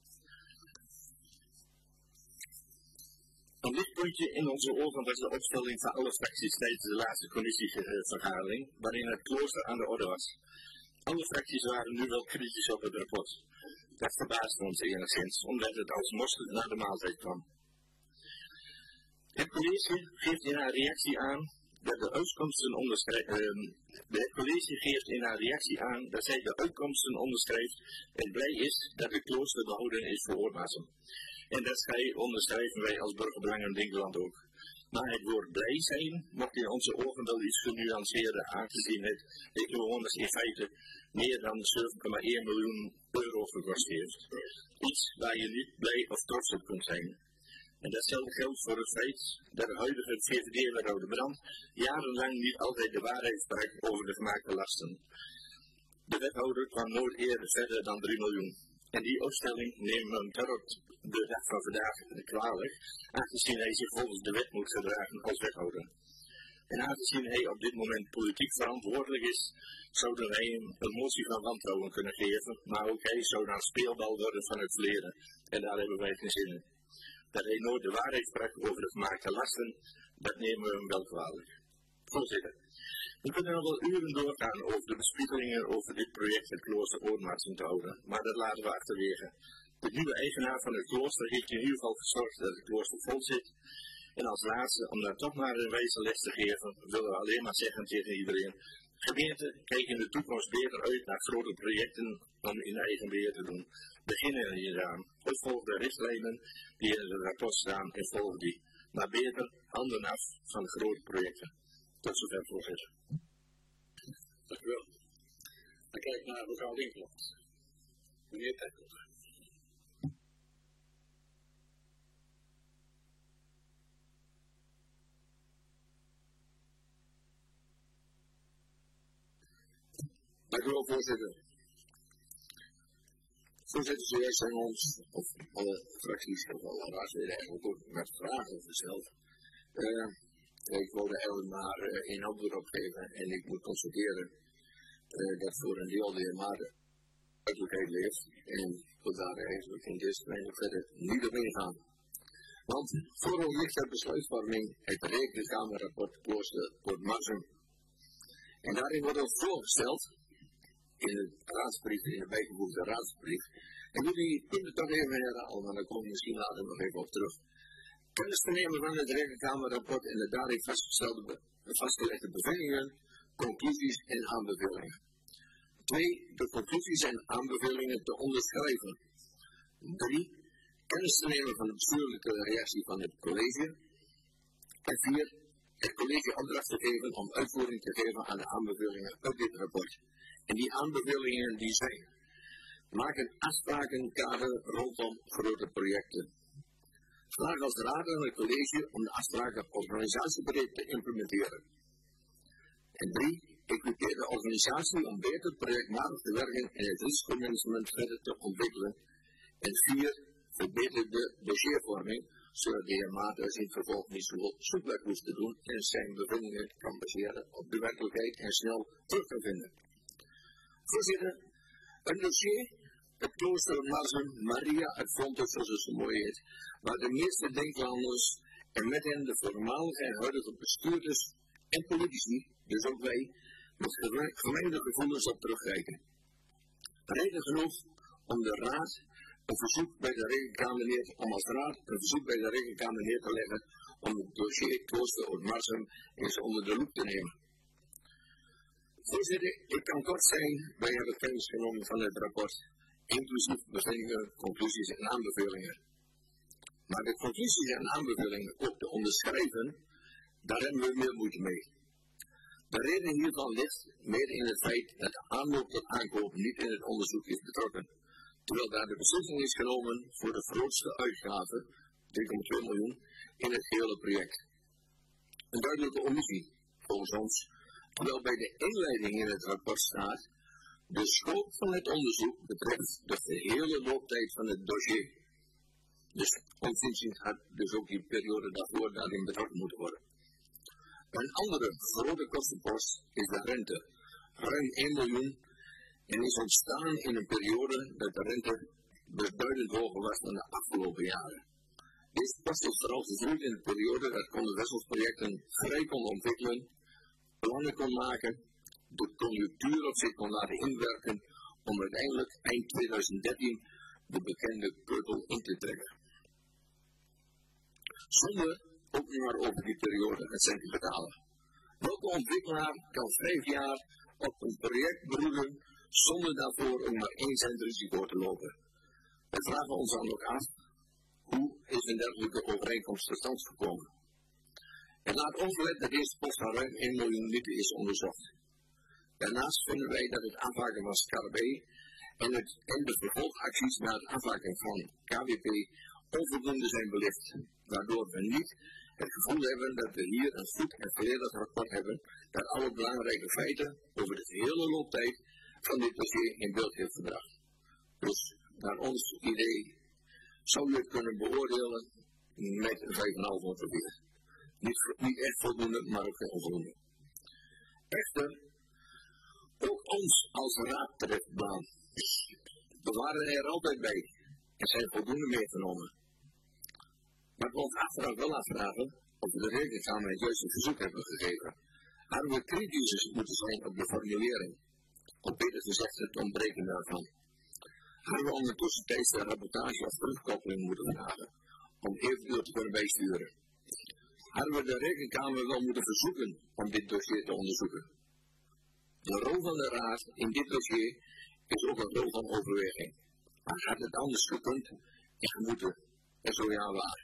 Een lichtpuntje in onze ogen was de opstelling van alle fracties tijdens de laatste commissievergadering, waarin het klooster aan de orde was. Alle fracties waren nu wel kritisch op het rapport. Dat verbaasde ons enigszins, omdat het als mosterd naar de maaltijd kwam. Het college geeft in haar reactie aan dat de uitkomsten onderschrijft. Uh, het college geeft in haar reactie aan dat zij de uitkomsten onderschrijft en blij is dat de klooster behouden is voor Oormassen. En dat onderschrijven wij als Burgerbelangen Dinkeland ook. Maar het woord blij zijn mocht in onze ogen wel iets genuanceerder, aangezien het de inwoners in feite meer dan zeven komma één miljoen euro gekost heeft. Iets waar je niet blij of trots op kunt zijn. En datzelfde geldt voor het feit dat de huidige V V D-wethouder Brandt jarenlang niet altijd de waarheid sprak over de gemaakte lasten. De wethouder kwam nooit eerder verder dan drie miljoen. En die opstelling neemt hem tot de dag van vandaag kwalijk, aangezien hij zich volgens de wet moet gedragen als wethouder. En aangezien hij op dit moment politiek verantwoordelijk is, zouden wij hem een motie van wantrouwen kunnen geven, maar ook hij zou dan speelbal worden van het verleden. En daar hebben wij geen zin in. Dat hij nooit de waarheid sprak over de gemaakte lasten, dat nemen we hem wel kwalijk. Voorzitter, we kunnen nog wel uren doorgaan over de bespiegelingen over dit project het klooster Oormassen te houden, maar dat laten we achterwege. De nieuwe eigenaar van het klooster heeft in ieder geval gezorgd dat het klooster vol zit. En als laatste, om daar toch maar een wijze les te geven, willen we alleen maar zeggen tegen iedereen: gemeenten, kijk in de toekomst beter uit naar grote projecten om in eigen beheer te doen. Beginnen hieraan. Of volg de richtlijnen die in het rapport staan en volg die. Maar beter handen af van de grote projecten. Tot zover, voorzitter. Dank u wel. Dan kijk ik naar Lokaal Dinkeland. Meneer Tekkel. Dank u wel, voorzitter. Voorzitter, zojuist zijn ons, of alle fracties, of alle raadsleden eigenlijk ook met vragen gesteld. Uh, ik wilde eigenlijk maar uh, één antwoord op geven en ik moet constateren uh, dat voor een deel de maar duidelijkheid leeft en we daar eigenlijk in deze termijn verder niet op ingaan. Want voor ons ligt ter besluitvorming het rekenkamerrapport klooster Oormassen. En daarin wordt ons voorgesteld in de raadsbrief, in de bijgevoegde raadsbrief. En moet die punten toch even herhalen, maar daar kom ik misschien later nog even op terug. Kennis te nemen van het rekenkamerrapport en de daarin vastgestelde, vastgelegde bevindingen, conclusies en aanbevelingen. Twee, de conclusies en aanbevelingen te onderschrijven. Drie, kennis te nemen van de bestuurlijke reactie van het college. En vier, het college opdracht te geven om uitvoering te geven aan de aanbevelingen uit dit rapport. En die aanbevelingen die zijn: maak een afsprakenkader rondom grote projecten. Vraag als raad aan het college om de afspraken organisatiebreed te implementeren. En drie, equipeer de organisatie om beter projectmatig te werken en het risicomanagement verder te ontwikkelen. En vier, verbeter de dossiervorming, zodat de heer Maarten in het vervolg niet zoveel zoekwerk hoeft te doen en zijn bevindingen kan baseren op de werkelijkheid en snel terug kan vinden. Voorzitter, een dossier, het klooster Marzum Maria uit Fontes, zoals het zo mooi heet, waar de meeste denklanders en met hen de voormalige en huidige bestuurders en politici, dus ook wij, met gemengde gevoelens op terugkijken. Reden genoeg om de raad een verzoek bij de rekenkamer neer, om als raad een verzoek bij de rekenkamer neer te leggen om het dossier klooster Marzum eens onder de loep te nemen. Voorzitter, ik kan kort zijn, wij hebben kennis genomen van het rapport, inclusief bevindingen, conclusies en aanbevelingen. Maar de conclusies en aanbevelingen ook te onderschrijven, daar hebben we meer moeite mee. De reden hiervan ligt meer in het feit dat de aanloop tot aankoop niet in het onderzoek is betrokken, terwijl daar de beslissing is genomen voor de grootste uitgave, drie komma twee miljoen, in het hele project. Een duidelijke omissie, volgens ons, terwijl bij de inleiding in het rapport staat: de scope van het onderzoek betreft de gehele looptijd van het dossier. Dus ons inziens had dus ook die periode daarvoor daarin betrokken moeten worden. Een andere grote kostenpost is de rente, ruim één miljoen, en is ontstaan in een periode dat de rente beduidend hoger was dan de afgelopen jaren. Deze post is vooral gevoerd in de periode dat Conde Wessels-projecten vrij kon ontwikkelen, plannen kon maken, de conjunctuur op zich kon laten inwerken om uiteindelijk eind tweeduizend dertien de bekende keutel in te trekken. Zonder ook maar over die periode het cent te betalen. Welke ontwikkelaar kan vijf jaar op een project broeden zonder daarvoor ook maar één cent risico te lopen? We vragen ons dan ook af, hoe is een dergelijke overeenkomst tot stand gekomen? En laat onverlet dat deze post van ruim één miljoen liter is onderzocht. Daarnaast vinden wij dat het aanpakken van S K B en, het, en de vervolgacties na het aanpakken van K W P onvoldoende zijn belicht, waardoor we niet het gevoel hebben dat we hier een goed en volledig rapport hebben dat alle belangrijke feiten over de hele looptijd van dit dossier in beeld heeft gebracht. Dus naar ons idee zou je het kunnen beoordelen met een vijf komma vijf ongeveer. Niet, niet echt voldoende, maar ook geen onvoldoende. Echter, ook ons als raad treft baan. We waren er altijd bij en zijn voldoende meegenomen. Maar we ons achteraf wel afvragen of we de rekenkamer het juiste verzoek hebben gegeven. Hadden we kritisch moeten zijn op de formulering, of beter gezegd het ontbreken daarvan. Hadden we ondertussen tijdens de rapportage of terugkoppeling moeten vragen, om eventueel te kunnen bijsturen. Hadden we de rekenkamer wel moeten verzoeken om dit dossier te onderzoeken. De rol van de raad in dit dossier is ook een rol van overweging. Maar had het anders gekund en gemoeten? En zo ja waar.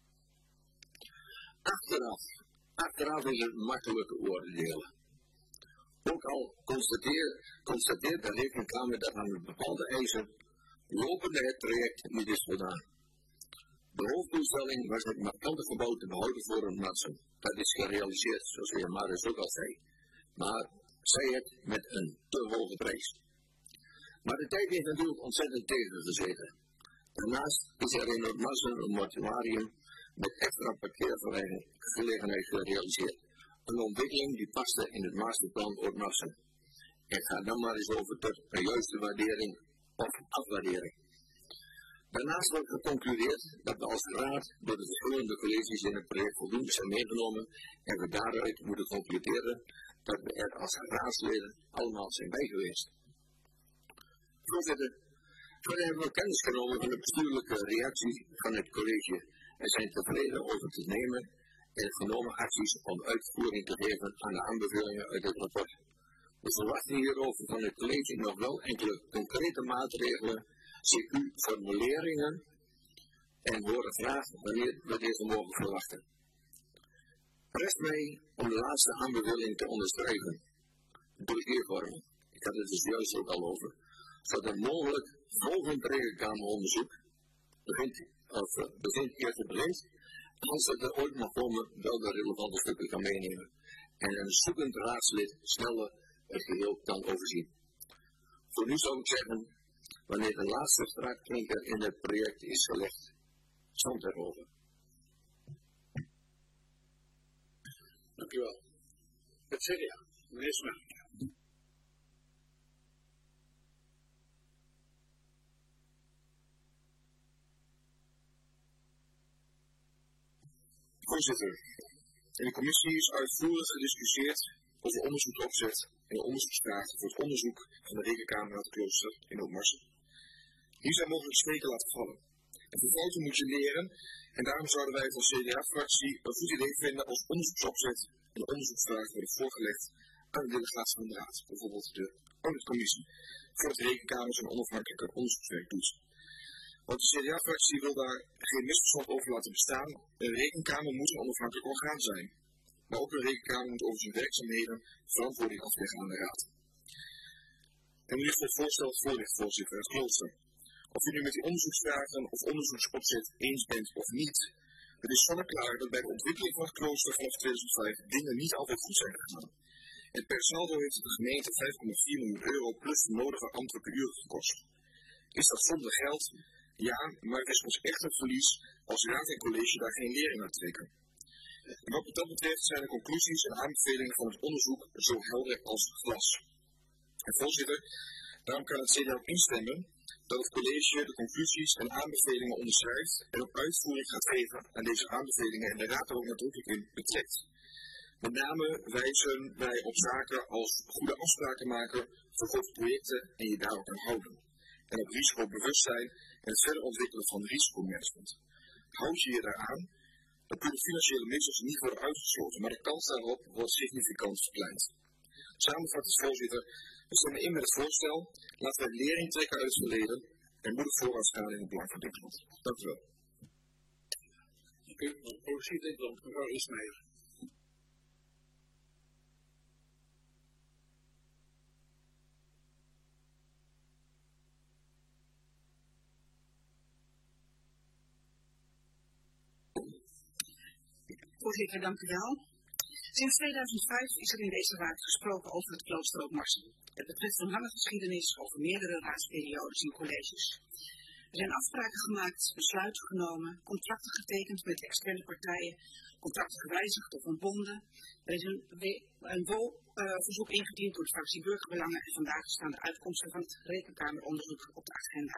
Achteraf, achteraf is het makkelijk te oordelen. Ook al constateert, constateert de rekenkamer dat aan een bepaalde eisen lopende het traject niet is voldaan. De hoofddoelstelling was het markante gebouw te behouden voor een Marzum. Dat is gerealiseerd, zoals de heer Marius ook al zei. Maar zij het met een te hoge prijs. Maar de tijd heeft natuurlijk ontzettend tegengezeten. Daarnaast is er in het Marzum een mortuarium met extra parkeergelegenheid gerealiseerd. Een ontwikkeling die paste in het masterplan Oud-Marzum. En ga dan maar eens over tot een juiste waardering of afwaardering. Daarnaast wordt geconcludeerd dat we als raad door de verschillende colleges in het project voldoende zijn meegenomen en we daaruit moeten concluderen dat we er als raadsleden allemaal zijn bij geweest. Voorzitter, verder hebben we kennis genomen van de bestuurlijke reactie van het college en zijn tevreden over te nemen en genomen acties om uitvoering te geven aan de aanbevelingen uit het rapport. We verwachten hierover van het college nog wel enkele concrete maatregelen, C Q formuleringen en hoor graag wanneer we deze mogen verwachten. Rest mij om de laatste aanbeveling te onderschrijven. Delegeervorming. Ik had het dus juist ook al over. Zodat mogelijk volgend rekenkameronderzoek begint, of uh, begint eerder begint, als het er ooit mag komen, wel de relevante stukken kan meenemen. En een zoekend raadslid sneller het geheel kan overzien. Voor nu zou ik zeggen, wanneer de laatste straatklinker in het project is gelegd, zand erover. Dank u wel. Het C D A, meneer Smit. Voorzitter, in de commissie is uitvoerig gediscussieerd over onderzoeksopzet en de onderzoeksvragen voor het onderzoek van de Rekenkamer naar het klooster in Oud-Marsum. Hier zijn mogelijk steken laten vallen. En voor fouten moet je leren en daarom zouden wij van de C D A-fractie een goed idee vinden als onderzoeksopzet en de onderzoeksvragen worden voorgelegd aan de delegatie van de Raad, bijvoorbeeld de auditcommissie, voordat de Rekenkamer zijn onafhankelijke onderzoekswerk doet. Want de C D A-fractie wil daar geen misverstand over laten bestaan. Een rekenkamer moet een onafhankelijk orgaan zijn. Maar ook een rekenkamer moet over zijn werkzaamheden verantwoording afleggen aan de Raad. En nu ligt het voorstel voor ligt, voorzitter, het klooster. Of u nu met die onderzoeksvragen of onderzoeksopzet eens bent of niet, het is zonneklaar dat bij de ontwikkeling van het klooster vanaf tweeduizend vijf dingen niet altijd goed zijn gegaan. En per saldo heeft de gemeente vijf komma vier miljoen euro plus de nodige ambtelijke uren gekost. Is dat zonder geld? Ja, maar het is ons echt een verlies als raad en college daar geen lering uit trekken. En wat dat betreft zijn de conclusies en aanbevelingen van het onderzoek zo helder als glas. En voorzitter, daarom kan het C D A ook instemmen dat het college de conclusies en aanbevelingen onderschrijft en op uitvoering gaat geven aan deze aanbevelingen en de raad er ook nadrukkelijk in betrekt. Met name wijzen wij op zaken als goede afspraken maken voor grote projecten en je daar ook aan houden. En op risicobewustzijn en het verder ontwikkelen van risicomanagement. Houd je je daaraan, dan kunnen financiële middelen niet worden uitgesloten, maar de kans daarop wordt significant verkleind. Samenvattend, voorzitter, we stemmen in met het voorstel, laten wij lering trekken uit het verleden en moedig voorwaarts gaan in het belang van dit land. Dank u wel. Dank u. Voorzitter, dan mevrouw Ismaier. Voorzitter, dank u wel. Sinds tweeduizend vijf is er in deze raad gesproken over het klooster Oud-Marsum. Het betreft een lange geschiedenis over meerdere raadsperiodes en colleges. Er zijn afspraken gemaakt, besluiten genomen, contracten getekend met externe partijen, contracten gewijzigd of ontbonden. Er is een, een wolverzoek uh, ingediend door de fractie Burgerbelangen en vandaag staan de uitkomsten van het rekenkameronderzoek op de agenda.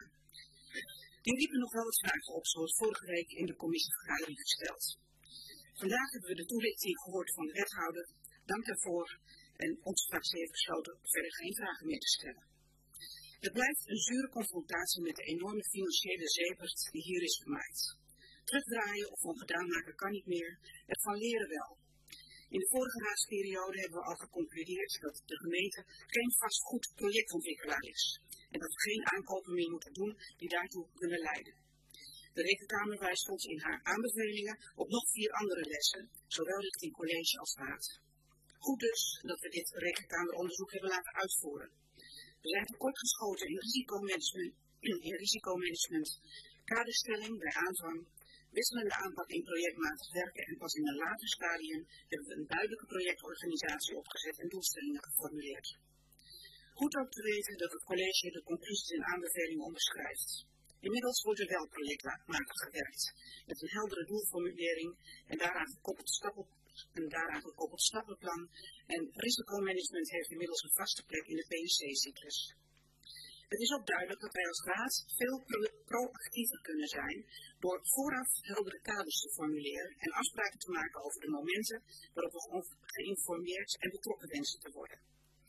Die riepen nog wel wat vragen op, zoals vorige week in de commissievergadering gesteld. Vandaag hebben we de toelichting gehoord van de wethouder. Dank daarvoor. En onze fractie heeft besloten verder geen vragen meer te stellen. Het blijft een zure confrontatie met de enorme financiële zeepert die hier is gemaakt. Terugdraaien of ongedaan maken kan niet meer. Ervan leren wel. In de vorige raadsperiode hebben we al geconcludeerd dat de gemeente geen vastgoed projectontwikkelaar is. En dat we geen aankopen meer moeten doen die daartoe kunnen leiden. De Rekenkamer wijst ons in haar aanbevelingen op nog vier andere lessen, zowel richting college als raad. Goed dus dat we dit Rekenkameronderzoek hebben laten uitvoeren. We zijn tekortgeschoten in risicomanagement, in risicomanagement, kaderstelling bij aanvang, wisselende aanpak in projectmatig werken en pas in een later stadium hebben we een duidelijke projectorganisatie opgezet en doelstellingen geformuleerd. Goed ook te weten dat het college de conclusies en aanbevelingen onderschrijft. Inmiddels wordt er wel projectmatig gewerkt, met een heldere doelformulering en daaraan gekoppeld, stappen, en daaraan gekoppeld stappenplan. En risicomanagement heeft inmiddels een vaste plek in de P N C-cyclus. Het is ook duidelijk dat wij als raad veel pro- proactiever kunnen zijn door vooraf heldere kaders te formuleren en afspraken te maken over de momenten waarop we geïnformeerd en betrokken wensen te worden.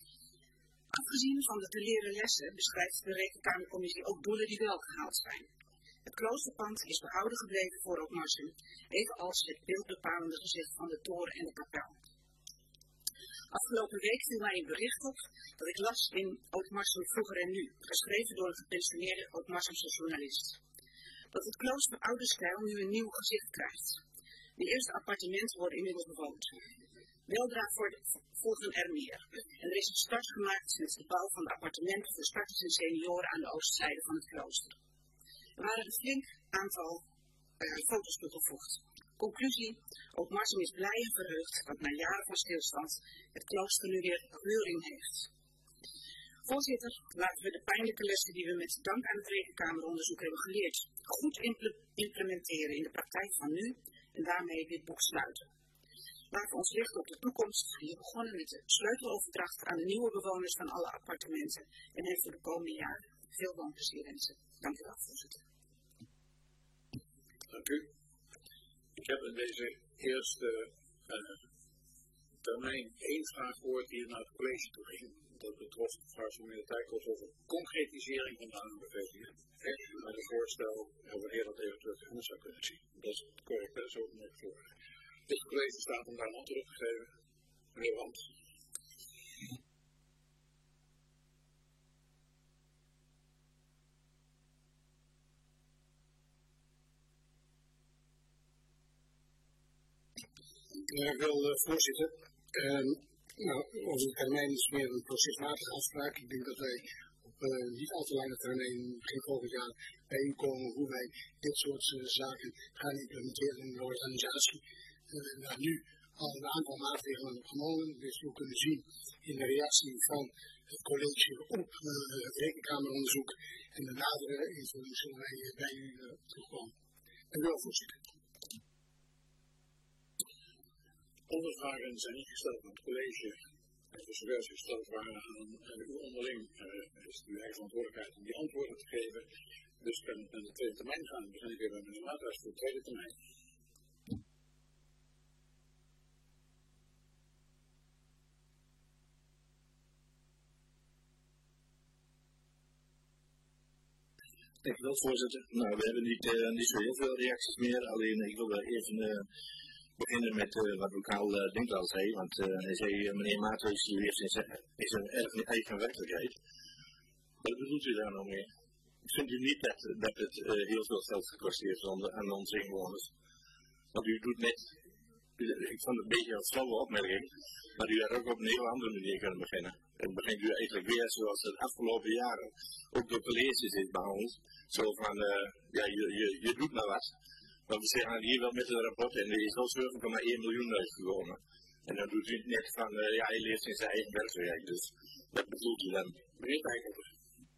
Afgezien van de te leren lessen beschrijft de Rekenkamercommissie ook doelen die wel gehaald zijn. Het kloosterpand is behouden gebleven voor Oud-Marsum, evenals het beeldbepalende gezicht van de toren en de kapel. Afgelopen week viel mij een bericht op dat ik las in Oud-Marsum Vroeger en Nu, geschreven door een gepensioneerde Oud-Marsumse journalist. dat het klooster Oude Stijl nu een nieuw gezicht krijgt. De eerste appartementen worden inmiddels bewoond. Weldra volgen er meer. En er is een start gemaakt sinds de bouw van de appartementen voor starters en senioren aan de oostzijde van het klooster. Er waren een flink aantal uh, foto's toegevoegd. Conclusie, ook Marsum is blij en verheugd dat na jaren van stilstand het klooster nu weer reuring heeft. Voorzitter, laten we de pijnlijke lessen die we met dank aan het rekenkameronderzoek hebben geleerd, goed implementeren in de praktijk van nu en daarmee dit boek sluiten. Laten we ons richten op de toekomst, hier begonnen met de sleuteloverdracht aan de nieuwe bewoners van alle appartementen en hen voor de komende jaren veel woonplezier wensen. Dank u wel, voorzitter. Dank u. Ik heb in deze eerste uh, termijn één vraag gehoord die naar het college toe ging. Dat betrof de vraag van meneer Dijkhoff over concretisering van de aanbevelingen. Maar het voorstel wanneer dat eventueel terug zou kunnen zien. Dat is correct, dat is ook nog voor. Het college staat om daar een antwoord op te geven. Meneer Brandt. Ja, ik wil, uh, voorzitter. Uh, nou, onze termijn is meer een procesmatige afspraak. Ik denk dat wij op uh, niet al te lange termijn, begin volgend jaar, bijeenkomen hoe wij dit soort uh, zaken gaan implementeren in de organisatie. Uh, we hebben daar nu al een aantal maatregelen op genomen. Dus we kunnen zien in de reactie van het college op uh, het rekenkameronderzoek en de nadere invulling zullen wij uh, bij u uh, terugkomen. En wel, voorzitter. Ondervragen zijn ingesteld aan het college. En voor zover ze gesteld waren aan uh, uw onderling, uh, is het uw eigen verantwoordelijkheid om die antwoorden te geven. Dus kan het naar de tweede termijn gaan. Dan begin ik weer bij meneer Maathuis voor de tweede termijn. Dank u wel, voorzitter. Nou, we hebben niet, uh, niet zo heel veel reacties meer. Alleen ik wil even uh, beginnen met uh, wat lokaal uh, Dink al zei. Want uh, hij zei, uh, meneer Maathuis, u heeft in zijn, in zijn eigen werkelijkheid. Wat bedoelt u daar nou mee? Vindt u niet dat, dat het uh, heel veel geld gekost heeft aan onze inwoners? Want u doet net, ik vond het een beetje een flauwe opmerking, maar u had ook op een heel andere manier kunnen beginnen. En begint u eigenlijk weer zoals het afgelopen jaren ook door colleges is bij ons. Zo van, uh, ja, je, je, je doet maar wat. Want we zeggen hier wel met een rapport en er is al zeven komma één miljoen uitgekomen. En dan doet u het net van, uh, ja, hij leeft in zijn eigen werkelijkheid. Dus wat bedoelt u dan? Meneer Dijkhoff.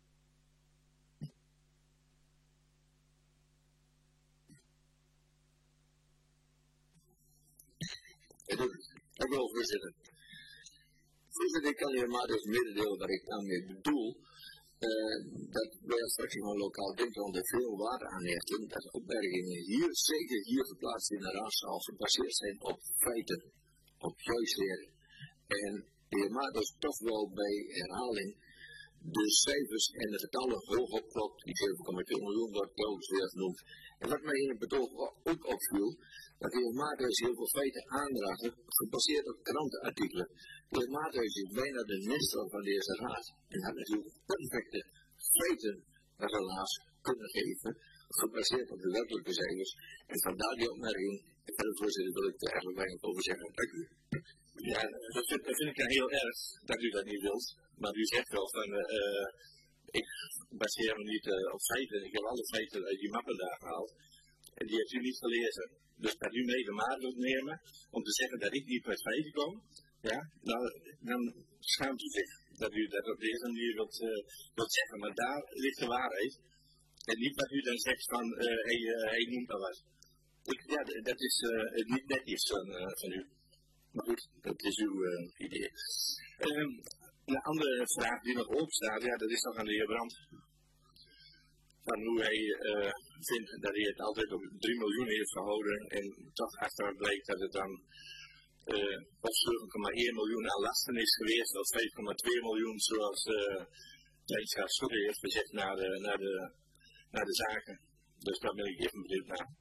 Dank u wel, voorzitter. Voorzitter, ik kan hier maar dus mededelen wat ik daarmee bedoel. Uh, dat wij als fractie van Lokaal Dinkeland er veel waarde aan hechten. Dat de opmerkingen hier, zeker hier geplaatst in de raadzaal, gebaseerd zijn op feiten, op juistheden. En de heer Maathuis toch wel bij herhaling de cijfers en de getallen hoog opklopt. Die zeven komma twee miljoen wordt telkens weer genoemd. En wat mij in het betoog ook opviel, dat de heer Maathuis heel veel feiten aandragen, gebaseerd op krantenartikelen. De heer Maathuis is bijna de minister van deze raad en had natuurlijk perfecte feiten helaas kunnen geven, gebaseerd op de werkelijke cijfers. En vandaar die opmerking, en verder voorzitter wil ik er eigenlijk weinig over zeggen. Dank u. Ja, dat vind, dat vind ik dan heel erg dat u dat niet wilt, maar u zegt wel van, uh, ik baseer me niet uh, op feiten, ik heb alle feiten uit die mappen daar gehaald. En die heeft u niet gelezen. Dus dat u mee de maat wilt nemen om te zeggen dat ik niet met feiten kom, ja, nou, dan schaamt u zich dat u dat op deze manier wilt, uh, wilt zeggen. Maar daar ligt de waarheid. En niet wat u dan zegt van, uh, hij, uh, hij noemt maar wat. Ik, ja, dat is uh, niet netjes van, uh, van u. Maar goed, dat is uw uh, idee. Um, een andere vraag die nog open staat, ja, dat is nog aan de heer Brandt. Van hoe hij uh, vindt dat hij het altijd op drie miljoen heeft gehouden en toch achteraf blijkt dat het dan uh, of zeven komma één miljoen aan lasten is geweest, of vijf komma twee miljoen zoals uh, Leidschap Schudde heeft gezegd naar de, naar, de, naar de zaken. Dus daar ben ik even benieuwd naar.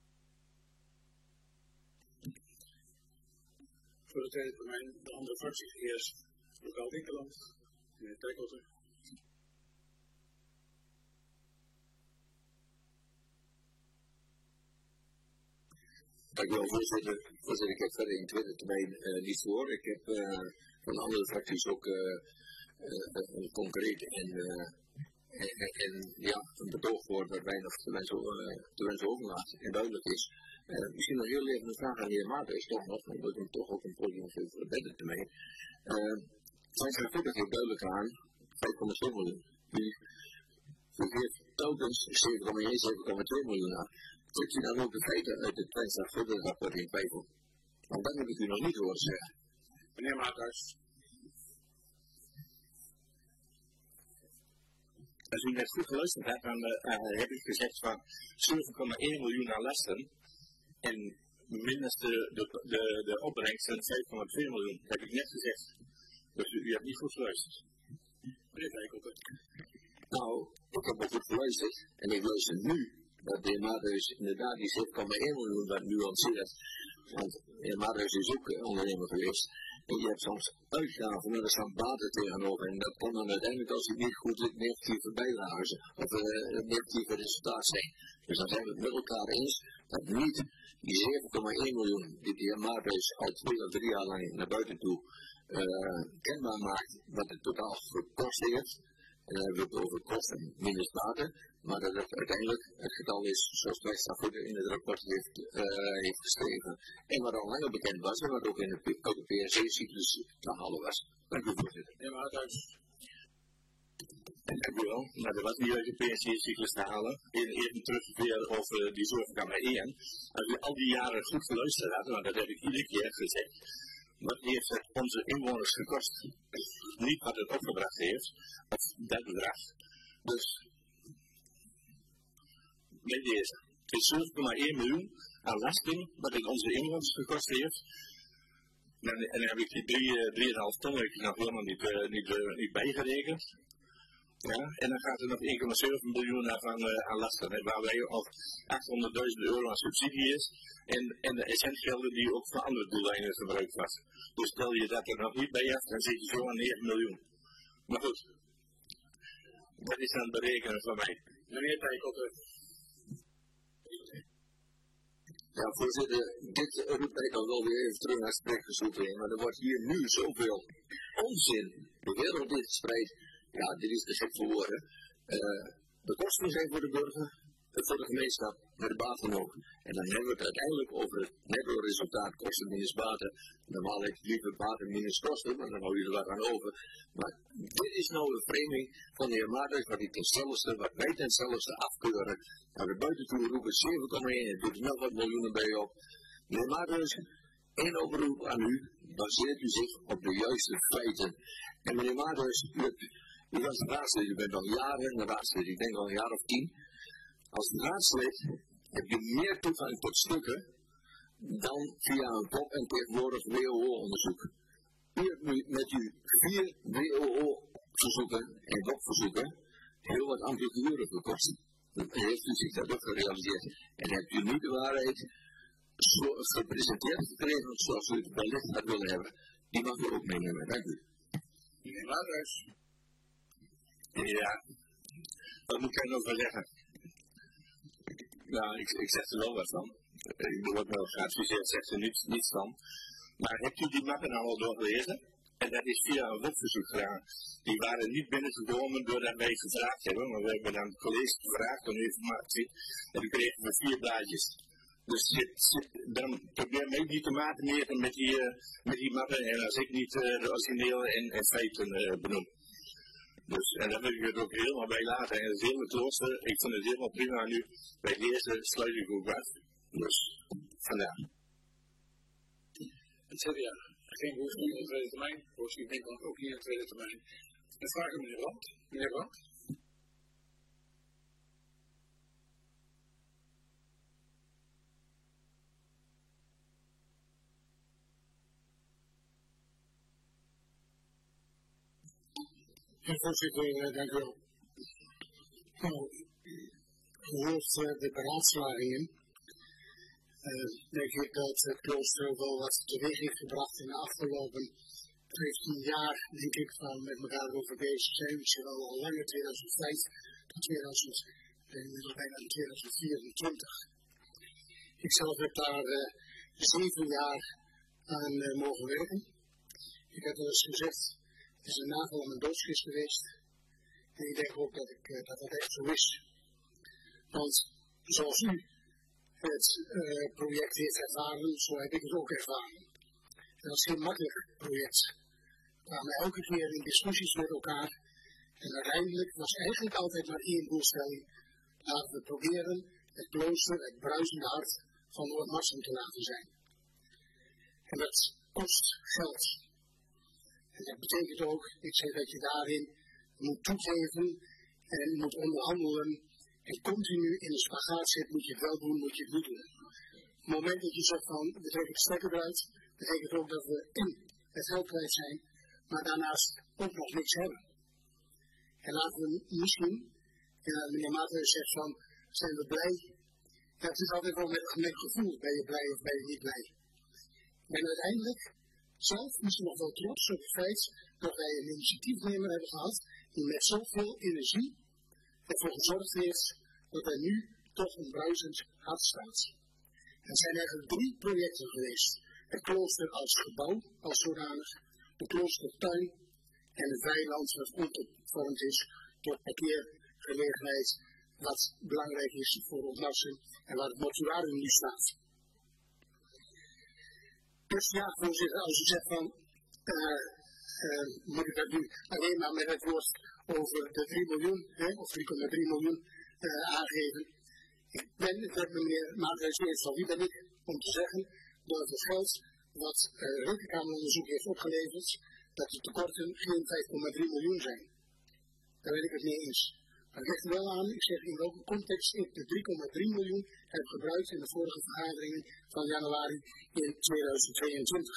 Voor de tweede termijn de andere fracties eerst Lokaal Dinkeland, meneer Dijkhoff. Dank u wel, voorzitter. Voorzitter, ik heb verder in tweede termijn uh, niets voor. Ik heb uh, van de andere fracties ook uh, uh, uh, concreet en, uh, en, en ja, een betoog voor dat weinig te wensen, uh, te wensen overlaat en duidelijk is. Uh, misschien nog heel even een vraag aan de heer Maartens, toch nog, omdat ik hem toch ook een podium geef voor de derde termijn. Uh, zijn ze goed geeft duidelijk aan, vijf komma twee miljoen. U geeft telkens zeven komma één, zeven komma twee miljoen aan. Trekt u dan ook de feiten uit het Twentse rapport in twijfel? Want dat heb ik u nog niet horen zeggen. Meneer Maartens. Als u net goed geluisterd hebt, dan uh, heb ik gezegd van zeven komma één miljoen aan lasten en minstens de, de, de, de opbrengst van vijf komma twee miljoen. Dat heb ik net gezegd. Dus u, u hebt niet goed geluisterd. Meneer Dijkhoff. Nou, ik heb ook goed geluisterd en ik luister nu dat de heer Maartens inderdaad die zeven komma één miljoen dat nuanceert. Want de heer Maartens is ook uh, ondernemer geweest. En je hebt soms uitgaven, maar er staan baten tegenover. En dat kan dan uiteindelijk, als het niet goed is, negatieve bijdragen of uh, negatieve resultaat zijn. Dus dan zijn we het met elkaar eens dat niet die zeven komma één miljoen die de heer Maartens al twee of drie jaar lang naar buiten toe uh, kenbaar maakt, wat het totaal gekost heeft. En dan hebben we het over kosten minus baten, maar dat het uiteindelijk het getal is zoals Wijstafgoed in het rapport heeft, uh, heeft geschreven. En wat al langer bekend was en wat ook in de oude P S C-cyclus te halen was. Dank u, voorzitter. Ja, maar thuis. En dank u wel, maar dat was niet uit de P S C-cyclus te halen. Even terug weer over die zorgkamer één. Als u al die jaren goed geluisterd had, want dat heb ik iedere keer gezegd. Wat heeft het onze inwoners gekost? Niet wat het opgebracht heeft, of dat bedrag. Dus, bij deze. Het is zeven komma één miljoen aan lasting, wat het onze inwoners gekost heeft. En, en dan heb ik die drie komma vijf ton nog helemaal niet, uh, niet, uh, niet bijgerekend. Ja, en dan gaat er nog één komma zeven miljoen aan, uh, aan lasten, hè, waar wij al achthonderdduizend euro aan subsidie is. En, en de essentgelden die ook voor andere doeleinden gebruikt was. Dus stel je dat er nog niet bij hebt, dan zit je zo aan negen miljoen. Maar goed, dat is aan het berekenen van mij. Meneer Dijkhoff. Ja, voorzitter, dit roept mij dan wel weer even terug naar het spreekverzoek heen, maar er wordt hier nu zoveel onzin de wereld in gespreid. Ja, dit is te gek voor woorden. Uh, de kosten zijn voor de burger, voor de gemeenschap, maar de baten ook. En dan hebben we het uiteindelijk over het netto resultaat, kosten minus baten. Normaal heb ik liever baten minus kosten, maar dan hou je er wat aan over. Maar dit is nou de framing van de heer Maartens, wat, ten stelligste, wat wij ten stelligste afkeuren. Naar de buitentoe roepen zeven komma één en doet er nog wat miljoenen bij op. Meneer Maartens, één oproep aan u, baseert u zich op de juiste feiten. En meneer Maartens, u, u was de raadslid, u bent al jaren de raadslid, ik denk al een jaar of tien. Als raadslid heb je meer toegang tot stukken dan via een top en tegenwoordig W O O-onderzoek. U hebt nu met uw vier W O O-verzoeken en D O P-verzoeken heel wat ambtelijke uren gekost. Heeft u zich dat ook gerealiseerd? En hebt u nu de waarheid zo gepresenteerd gekregen zoals u het wellicht had willen hebben? Die mag u ook meenemen. Dank u. Meneer Maartens. Ja, wat moet ik er nog van zeggen? Nou, ik, ik zeg er wel wat van. Ik word wel geadviseerd, zegt er niets, niets van. Maar hebt u die mappen nou al doorgelezen? En dat is via een webverzoek gedaan. Die waren niet binnengekomen doordat wij gevraagd hebben, maar we hebben dan het college gevraagd om informatie. En toen kregen we vier blaadjes. Dus zit, zit, dan probeer mij niet te maken meer met die, uh, met die mappen en als ik niet uh, de originele en, en feiten uh, benoem. Dus, en daar wil ik het ook helemaal bij laten. En het hele klooster, ik vind het helemaal prima nu. Bij deze sluit ik ook af. Dus, vandaar. Het C D A. Geen behoefte in de tweede termijn. Voorzitter Binkland ook hier in de tweede termijn. En vraag aan meneer Brandt. Meneer Brandt. Ja, voorzitter, dank u wel. Nou, gehoord uh, de beraadslagingen, uh, denk ik dat het klooster wel wat teweeg heeft gebracht in de afgelopen vijftien jaar, denk ik, van met elkaar over bezig zijn. Misschien wel al langer, tweeduizend vijf tot tweeduizend, inmiddels bijna tweeduizend vierentwintig. Ik zelf heb daar uh, zeven jaar aan uh, mogen werken. Ik heb al eens gezegd, het is een nagel aan mijn doodskist geweest. En ik denk ook dat, ik, uh, dat dat echt zo is. Want zoals u het uh, project heeft ervaren, zo heb ik het ook ervaren. Het was geen makkelijk project. We kwamen elke keer in discussies met elkaar. En uiteindelijk was eigenlijk altijd maar één doelstelling. Laten we proberen het klooster, het bruisende hart van Noordmarsum te laten zijn. En dat kost geld. En dat betekent ook, ik zeg dat je daarin moet toegeven en moet onderhandelen. En continu in de spagaat zit, moet je het wel doen, moet je het niet doen. Op het moment dat je zegt van, we trekken de stekker eruit, betekent ook dat we en het geld kwijt zijn, maar daarnaast ook nog niks hebben. En laten we misschien, ja, meneer Maathuis zegt van, zijn we blij? Ja, het is altijd wel met een gemengd gevoel, ben je blij of ben je niet blij? En uiteindelijk, zelf misschien nog wel trots op het feit dat wij een initiatiefnemer hebben gehad, die met zoveel energie ervoor gezorgd heeft dat er nu toch een bruisend hart staat. Er zijn eigenlijk drie projecten geweest. Het klooster als gebouw, als zodanig, de kloostertuin en het weiland wat omgevormd is tot parkeergelegenheid, wat belangrijk is voor Noordmarsum en waar het mortuarium nu staat. Dus ja, voorzitter, als u zegt van, uh, uh, moet ik dat nu alleen maar met het woord over de drie miljoen, hè, of drie komma drie miljoen uh, aangeven. Ik ben het met meneer Maathuis eens van wie ben ik om te zeggen dat het geld wat het uh, rekenkameronderzoek heeft opgeleverd, dat de tekorten geen vijf komma drie miljoen zijn. Daar ben ik het mee eens. Maar ik leg er wel aan, ik zeg in welke context ik de drie komma drie miljoen heb gebruikt in de vorige vergaderingen van januari in tweeduizend tweeëntwintig.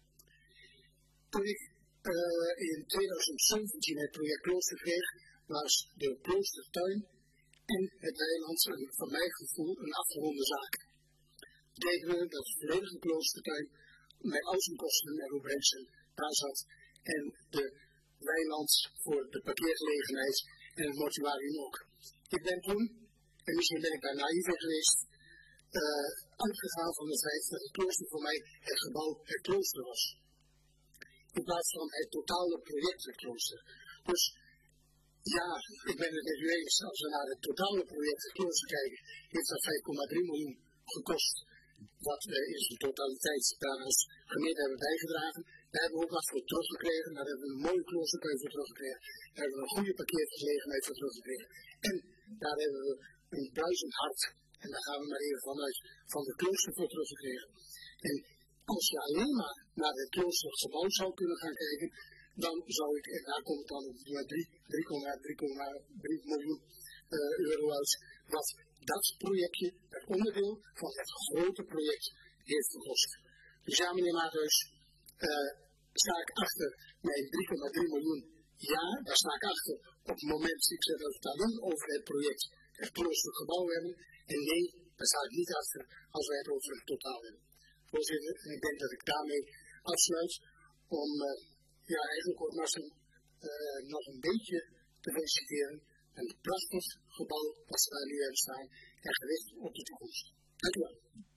Toen ik uh, in tweeduizend zeventien het project klooster kreeg, was de kloostertuin en het weiland een, van mijn gevoel een afgeronde zaak. Dat betekende dat de volledige kloostertuin met al zijn kosten en opbrengsten daar zat en de weiland voor de parkeergelegenheid en het mortuarium ook. Ik ben toen, en misschien ben ik daar naïef in geweest, uh, uitgegaan van het feit dat het klooster voor mij het gebouw het klooster was. In plaats van het totale project het klooster. Dus ja, ik ben het met u eens, als we naar het totale project het klooster kijken, heeft dat vijf komma drie miljoen gekost. Wat we in zijn totaliteit daar als gemeente hebben bijgedragen. Daar hebben we ook wat voor teruggekregen. Daar hebben we een mooie kloostertuin voor teruggekregen. Daar hebben we een goede parkeergelegenheid voor teruggekregen. En daar hebben we een bruisend hart. En daar gaan we maar even vanuit van de klooster voor teruggekregen. En als je alleen maar naar het kloostergebouw zou kunnen gaan kijken, dan zou ik, en daar komt dan drie komma drie miljoen uh, euro uit, wat dat projectje, het onderdeel van het grote project, heeft gekost. Dus ja, meneer Maathuis, uh, sta ik achter mijn drie komma drie miljoen? Ja, daar sta ik achter op het moment, ik zeg dat we het alleen over het project, het kloostergebouw hebben. En nee, daar sta ik niet achter als wij het over het totaal hebben. Voorzitter, en ik denk dat ik daarmee afsluit om uh, ja, eigenlijk Noordmarsum uh, nog een beetje te feliciteren. Een prachtig gebouw wat ze daar nu hebben staan en gericht op de toekomst. Dank u wel.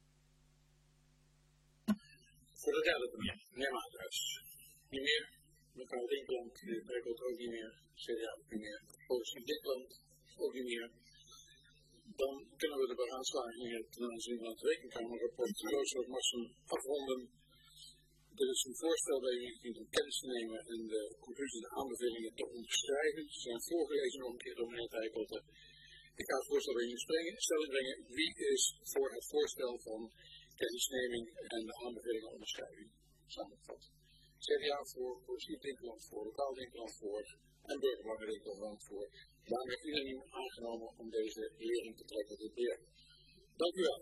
Voor de derde meneer, meneer Maathuis. Niet meer. Mevrouw Dinkland, meneer Brekkelt ook niet meer. C D A ook niet meer. Positief Dinkland ook niet meer. Dan kunnen we de beraadslagingen ten aanzien van het rekenkamerrapport Klooster Noordmarsum afronden. Dit is een voorstel bij u om kennis te nemen en de conclusies en aanbevelingen te onderschrijven. Ze zijn voorgelezen nog een keer door meneer Dijkholte. Ik ga het voorstel bij u in stelling brengen. Wie is voor het voorstel van kennisneming en de aanbevelingen onderschrijving samengevat? C D A voor, Positief Dinkeland voor, Lokaal Dinkeland voor en Burgerbelangen Dinkeland voor. Daarmee unaniem aangenomen om deze lering te trekken dit weer. Dank u wel.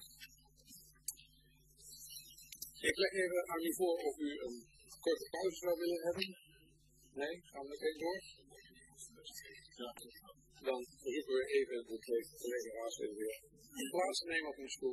Ik leg even aan u voor of u een korte pauze zou willen hebben. Nee, gaan we meteen door? Ja. Dan verzoeken we even de twee collega's weer plaats te nemen op hun stoel.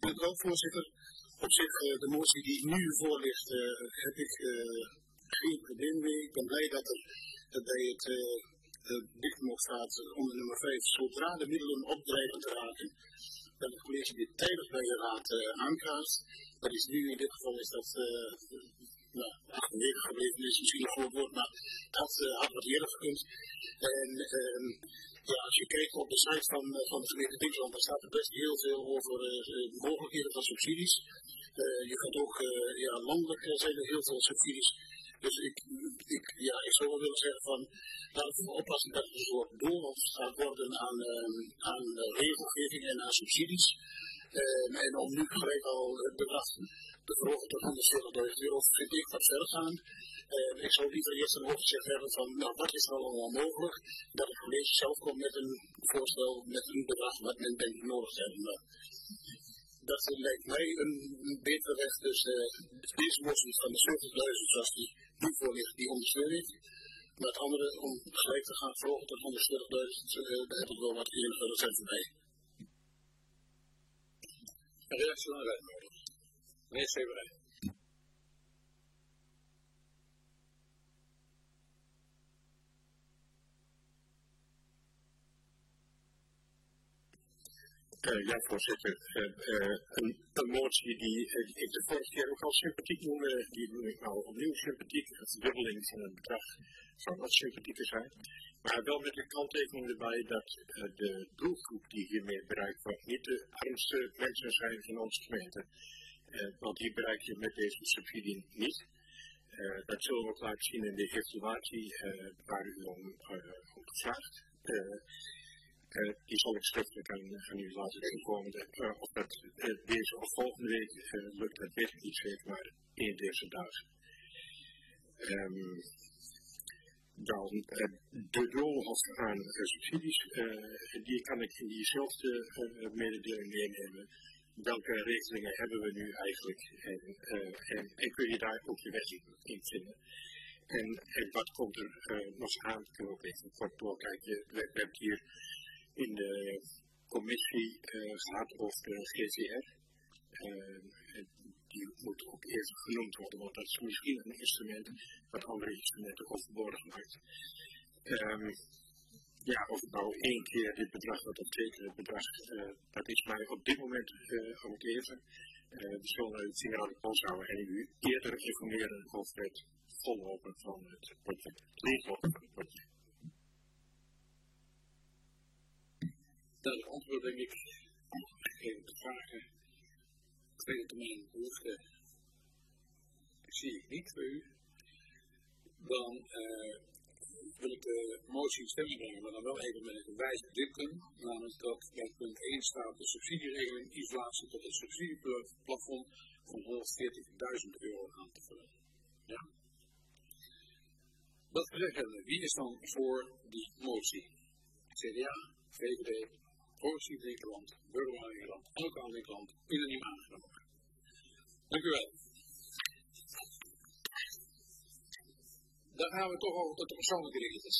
Dank u wel, voorzitter. Op zich, uh, de motie die nu voor ligt, uh, heb ik uh, geen probleem mee. Ik ben blij dat er uh, bij het uh, dictum staat uh, onder nummer vijf, zodra de middelen opdreigen te raken, dat het college dit tijdig bij de raad uh, aankaart. Dat is nu, in dit geval is dat uh, nou, achterwege gebleven, is misschien een groot woord, maar dat uh, had wat eerder gekund. En uh, ja, als je kijkt op de site van, uh, van de gemeente Dinkeland, daar staat er best heel veel over uh, mogelijkheden van subsidies. Uh, je gaat ook, uh, ja, landelijk uh, zijn er heel veel subsidies. Dus ik, ik, ja, ik zou wel willen zeggen van, laten we oppassen dat er een soort doorloop gaat worden aan, uh, aan uh, regelgeving en aan subsidies. Uh, en om nu gelijk al het bedrag te verhogen tot honderdveertigduizend euro vind ik wat verder gaan. Uh, ik zou liever eerst een overzicht hebben van, nou, wat is er allemaal mogelijk? Dat het college zelf komt met een voorstel, met een bedrag wat men denkt nodig te hebben. Uh, dat lijkt mij een, een betere weg. Dus uh, deze motie van de zeventigduizend zoals die nu voor ligt, die ondersteun ik. Maar het andere, om gelijk te gaan verhogen tot honderdveertigduizend, uh, daar heb ik wel wat enige reserve bij. Een reactie van de wethouder. Meneer Severijn. Uh, ja, voorzitter. Uh, uh, een, een motie die uh, ik de vorige keer ook al sympathiek noemde, die noem ik nou opnieuw sympathiek. Een verdubbeling van het bedrag zou wat sympathieker zijn. Maar wel met de kanttekening erbij dat uh, de doelgroep die hiermee bereikt wordt niet de armste mensen zijn in onze gemeente. Uh, want die bereik je met deze subsidie niet. Uh, dat zullen we ook laten zien in de evaluatie uh, waar u om, uh, om gevraagd. Uh, Uh, die zal ik schriftelijk aan, aan u laten inkomen. Uh, of dat uh, deze of volgende week uh, lukt, dat weet ik niet zeker, maar één deze dagen. Um, dan uh, de doolhof aan uh, subsidies, uh, die kan ik in diezelfde uh, mededeling meenemen. Welke regelingen hebben we nu eigenlijk en, uh, en, en kun je daar ook je weg in, in vinden? En, en wat komt er uh, nog aan? Ik kan ook even kort doorkijken. We, we hebben hier in de commissie uh, gehad over de G V R. Uh, die moet ook even genoemd worden, want dat is misschien een instrument wat andere instrumenten overbodig maakt. Um, ja, of het nou één keer dit bedrag wordt of twee keer het bedrag, uh, dat is mij op dit moment uh, ook even. Uh, we zullen het signaal in pols houden en u eerder informeren over het vollopen van het project, het leeglopen van het project. Dat is het antwoord, denk ik, gegeven te vragen. Tweede termijn behoefte zie ik niet voor u. Dan uh, wil ik de motie in stemming brengen, maar dan wel even met een gewijzigd dictum. Namelijk dat bij punt één staat de subsidieregeling inflatie tot het subsidieplafond van honderdveertigduizend euro aan te vullen. Ja? Dat gezegd hebben, wie is dan voor die motie? C D A, V V D, Progressief Nederland, Burgerlijk Nederland, Lokaal Nederland, unaniem aangenomen. Dank u wel. Dan gaan we toch over tot de persoonlijke dingetjes.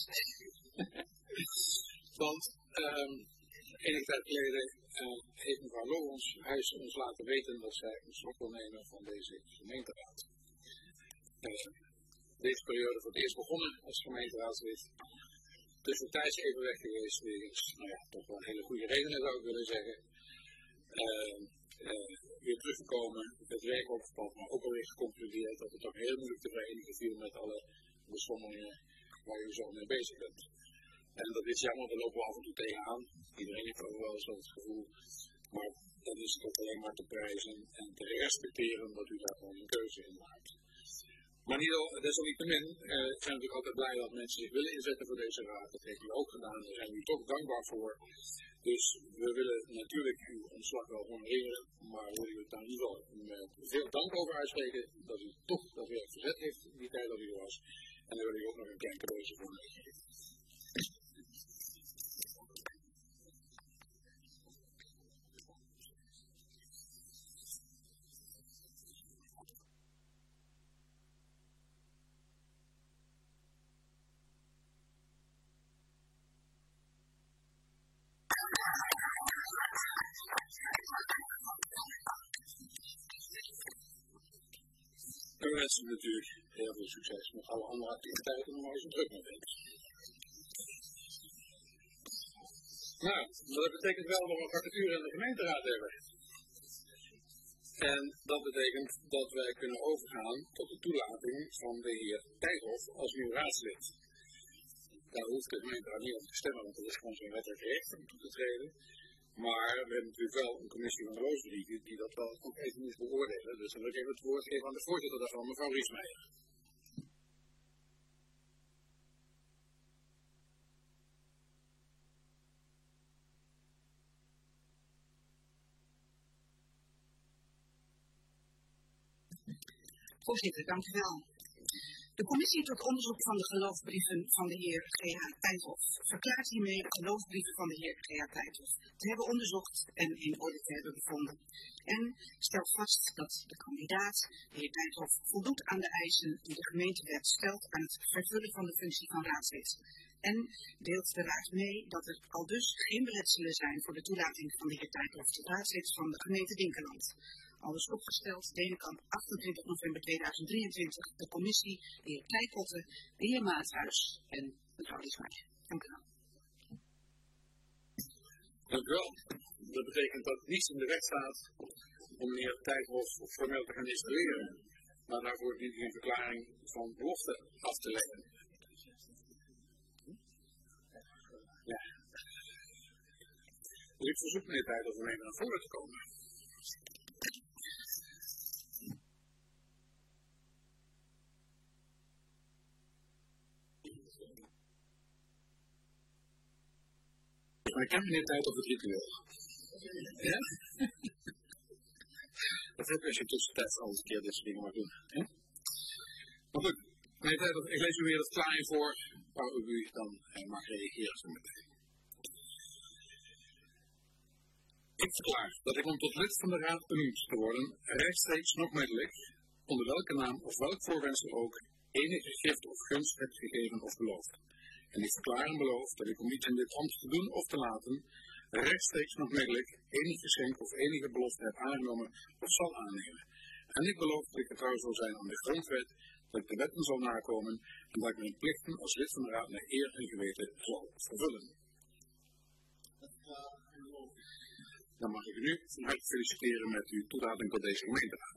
Want um, enige tijd geleden uh, heeft mevrouw Lorens Huis ons laten weten dat zij ontslag wil nemen van deze gemeenteraad. Uh, deze periode voor het eerst begonnen als gemeenteraadslid. Tussentijds even weg geweest, wegens, nou ja, toch wel een hele goede redenen zou ik willen zeggen. Uh, uh, weer teruggekomen, het werk opgepakt, maar ook alweer geconcludeerd dat het toch heel moeilijk te verenigen viel met alle beslommeringen waar u zo mee bezig bent. En dat is jammer, daar lopen we af en toe tegenaan. Iedereen heeft ook wel eens dat het gevoel. Maar dan is het ook alleen maar te prijzen en te respecteren dat u daar gewoon een keuze in maakt. Maar niet al, desalniettemin uh, zijn we natuurlijk altijd blij dat mensen zich willen inzetten voor deze raad. Dat heeft u ook gedaan, daar zijn we u toch dankbaar voor. Dus we willen natuurlijk uw ontslag wel honoreren, maar we willen u daar in ieder geval met veel dank over uitspreken dat u toch dat werk verzet heeft die tijd dat u er was. En daar wil ik ook nog een klein cadeautje voor meegeven. En we wensen natuurlijk heel veel succes met alle andere activiteiten waar je zo druk mee bent. Nou, dat betekent wel dat we een vacature in de gemeenteraad hebben. En dat betekent dat wij kunnen overgaan tot de toelating van de heer Tijdhoff als nieuw raadslid. Daar hoeft de gemeenteraad niet op te stemmen, want dat is gewoon zijn wettelijk recht om toe te treden. Maar we hebben natuurlijk wel een commissie van Roosbrieven die dat wel ook even moet beoordelen. Dus dan wil ik even het woord geven aan de voorzitter daarvan, mevrouw Riesmeijer. Voorzitter, dank u wel. De commissie tot onderzoek van de geloofbrieven van de heer G H Tijdhoff verklaart hiermee de geloofbrieven van de heer G H Tijdhoff te hebben onderzocht en in orde te hebben bevonden. En stelt vast dat de kandidaat, de heer Tijdhoff, voldoet aan de eisen die de gemeentewet stelt aan het vervullen van de functie van raadslid. En deelt de raad mee dat er aldus geen beletselen zijn voor de toelating van de heer Tijdhoff tot raadslid van de gemeente Dinkeland. Alles opgesteld, Denenkamp, achtentwintig november tweeduizend drieëntwintig, de commissie, de heer Kleikotte, de heer Maathuis en mevrouw Riesmeijer. Dank u wel. Dank u wel. Dat betekent dat niets in de wet staat om meneer Tijdhoff formeel te gaan installeren, maar daarvoor dient u een verklaring van belofte af te leggen. Ja. Dus ik verzoek meneer Tijdhoff om even naar voren te komen. Maar ik ken meneer Tijd op het ritueel. Ja? Dat heb je als je tussentijds al eens een keer dit soort dingen mag doen. Ja? Maar goed, meneer Tijd, ik lees u weer het klaar voor waar u dan mag reageren zo meteen. Ik verklaar dat ik om tot lid van de raad benoemd te worden, rechtstreeks nog middelijk, onder welke naam of welk voorwendsel ook, enige gift of gunst heb gegeven of beloofd. En ik verklaar en beloof dat ik om iets in dit ambt te doen of te laten, rechtstreeks nog middelijk, enig geschenk of enige belofte heb aangenomen of zal aannemen. En ik beloof dat ik getrouw zal zijn aan de grondwet, dat ik de wetten zal nakomen en dat ik mijn plichten als lid van de raad naar eer en geweten zal vervullen. Dan mag ik u nu van harte feliciteren met uw toelating tot deze gemeenteraad.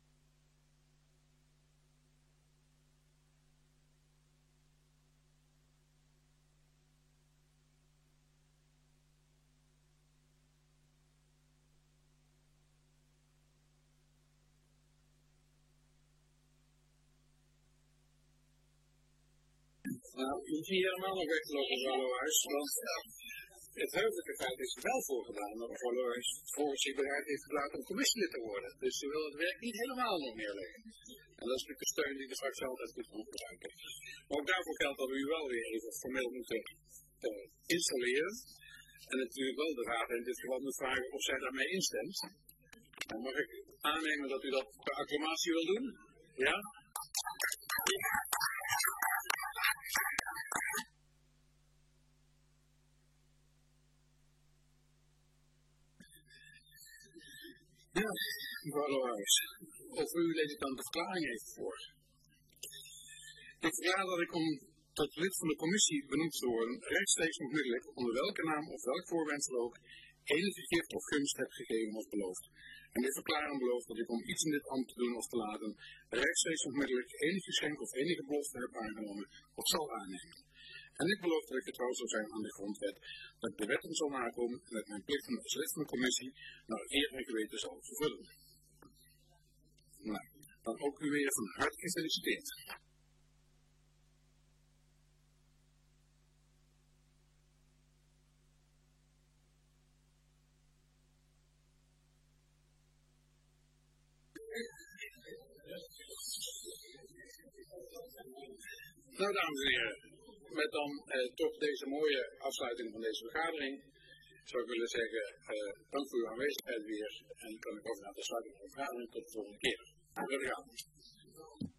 Nou, u hoeft niet helemaal nog weg te lopen, mevrouw Lohuis, want het heugelijke feit is wel voorgedaan dat mevrouw Lohuis volgens zich bereid heeft verklaard om commissielid te worden. Dus ze wil het werk niet helemaal nog neerleggen. En dat is natuurlijk de steun die de fractie altijd goed kan gebruiken. Maar ook daarvoor geldt dat we u wel weer even formeel moeten uh, installeren. En natuurlijk wel de raad in dit geval moet vragen of zij daarmee instemt. Dan mag ik aannemen dat u dat per acclamatie wil doen? Ja? Ja, mevrouw Lohuis, over u lees ik dan de verklaring even voor. Ik verklaar dat ik om tot lid van de commissie benoemd te worden, rechtstreeks nog middelijk, onder welke naam of welk voorwendsel ook, enige gift of gunst heb gegeven of beloofd. En dit verklaar en beloof dat ik om iets in dit ambt te doen of te laten, rechtstreeks nog middelijk enig geschenk of enige belofte heb aangenomen of zal aannemen. En ik beloof dat ik getrouw zal zijn aan de grondwet, dat ik de wetten zal nakomen en dat mijn plichten als lid van de commissie naar eer en geweten zal vervullen. Nou, dan ook u weer van harte gefeliciteerd. Nou, dames en heren, met dan eh, toch deze mooie afsluiting van deze vergadering, zou ik willen zeggen, eh, dank voor uw aanwezigheid weer en kan ik over naar de sluiting van de vergadering tot de volgende keer. Tot de vergadering.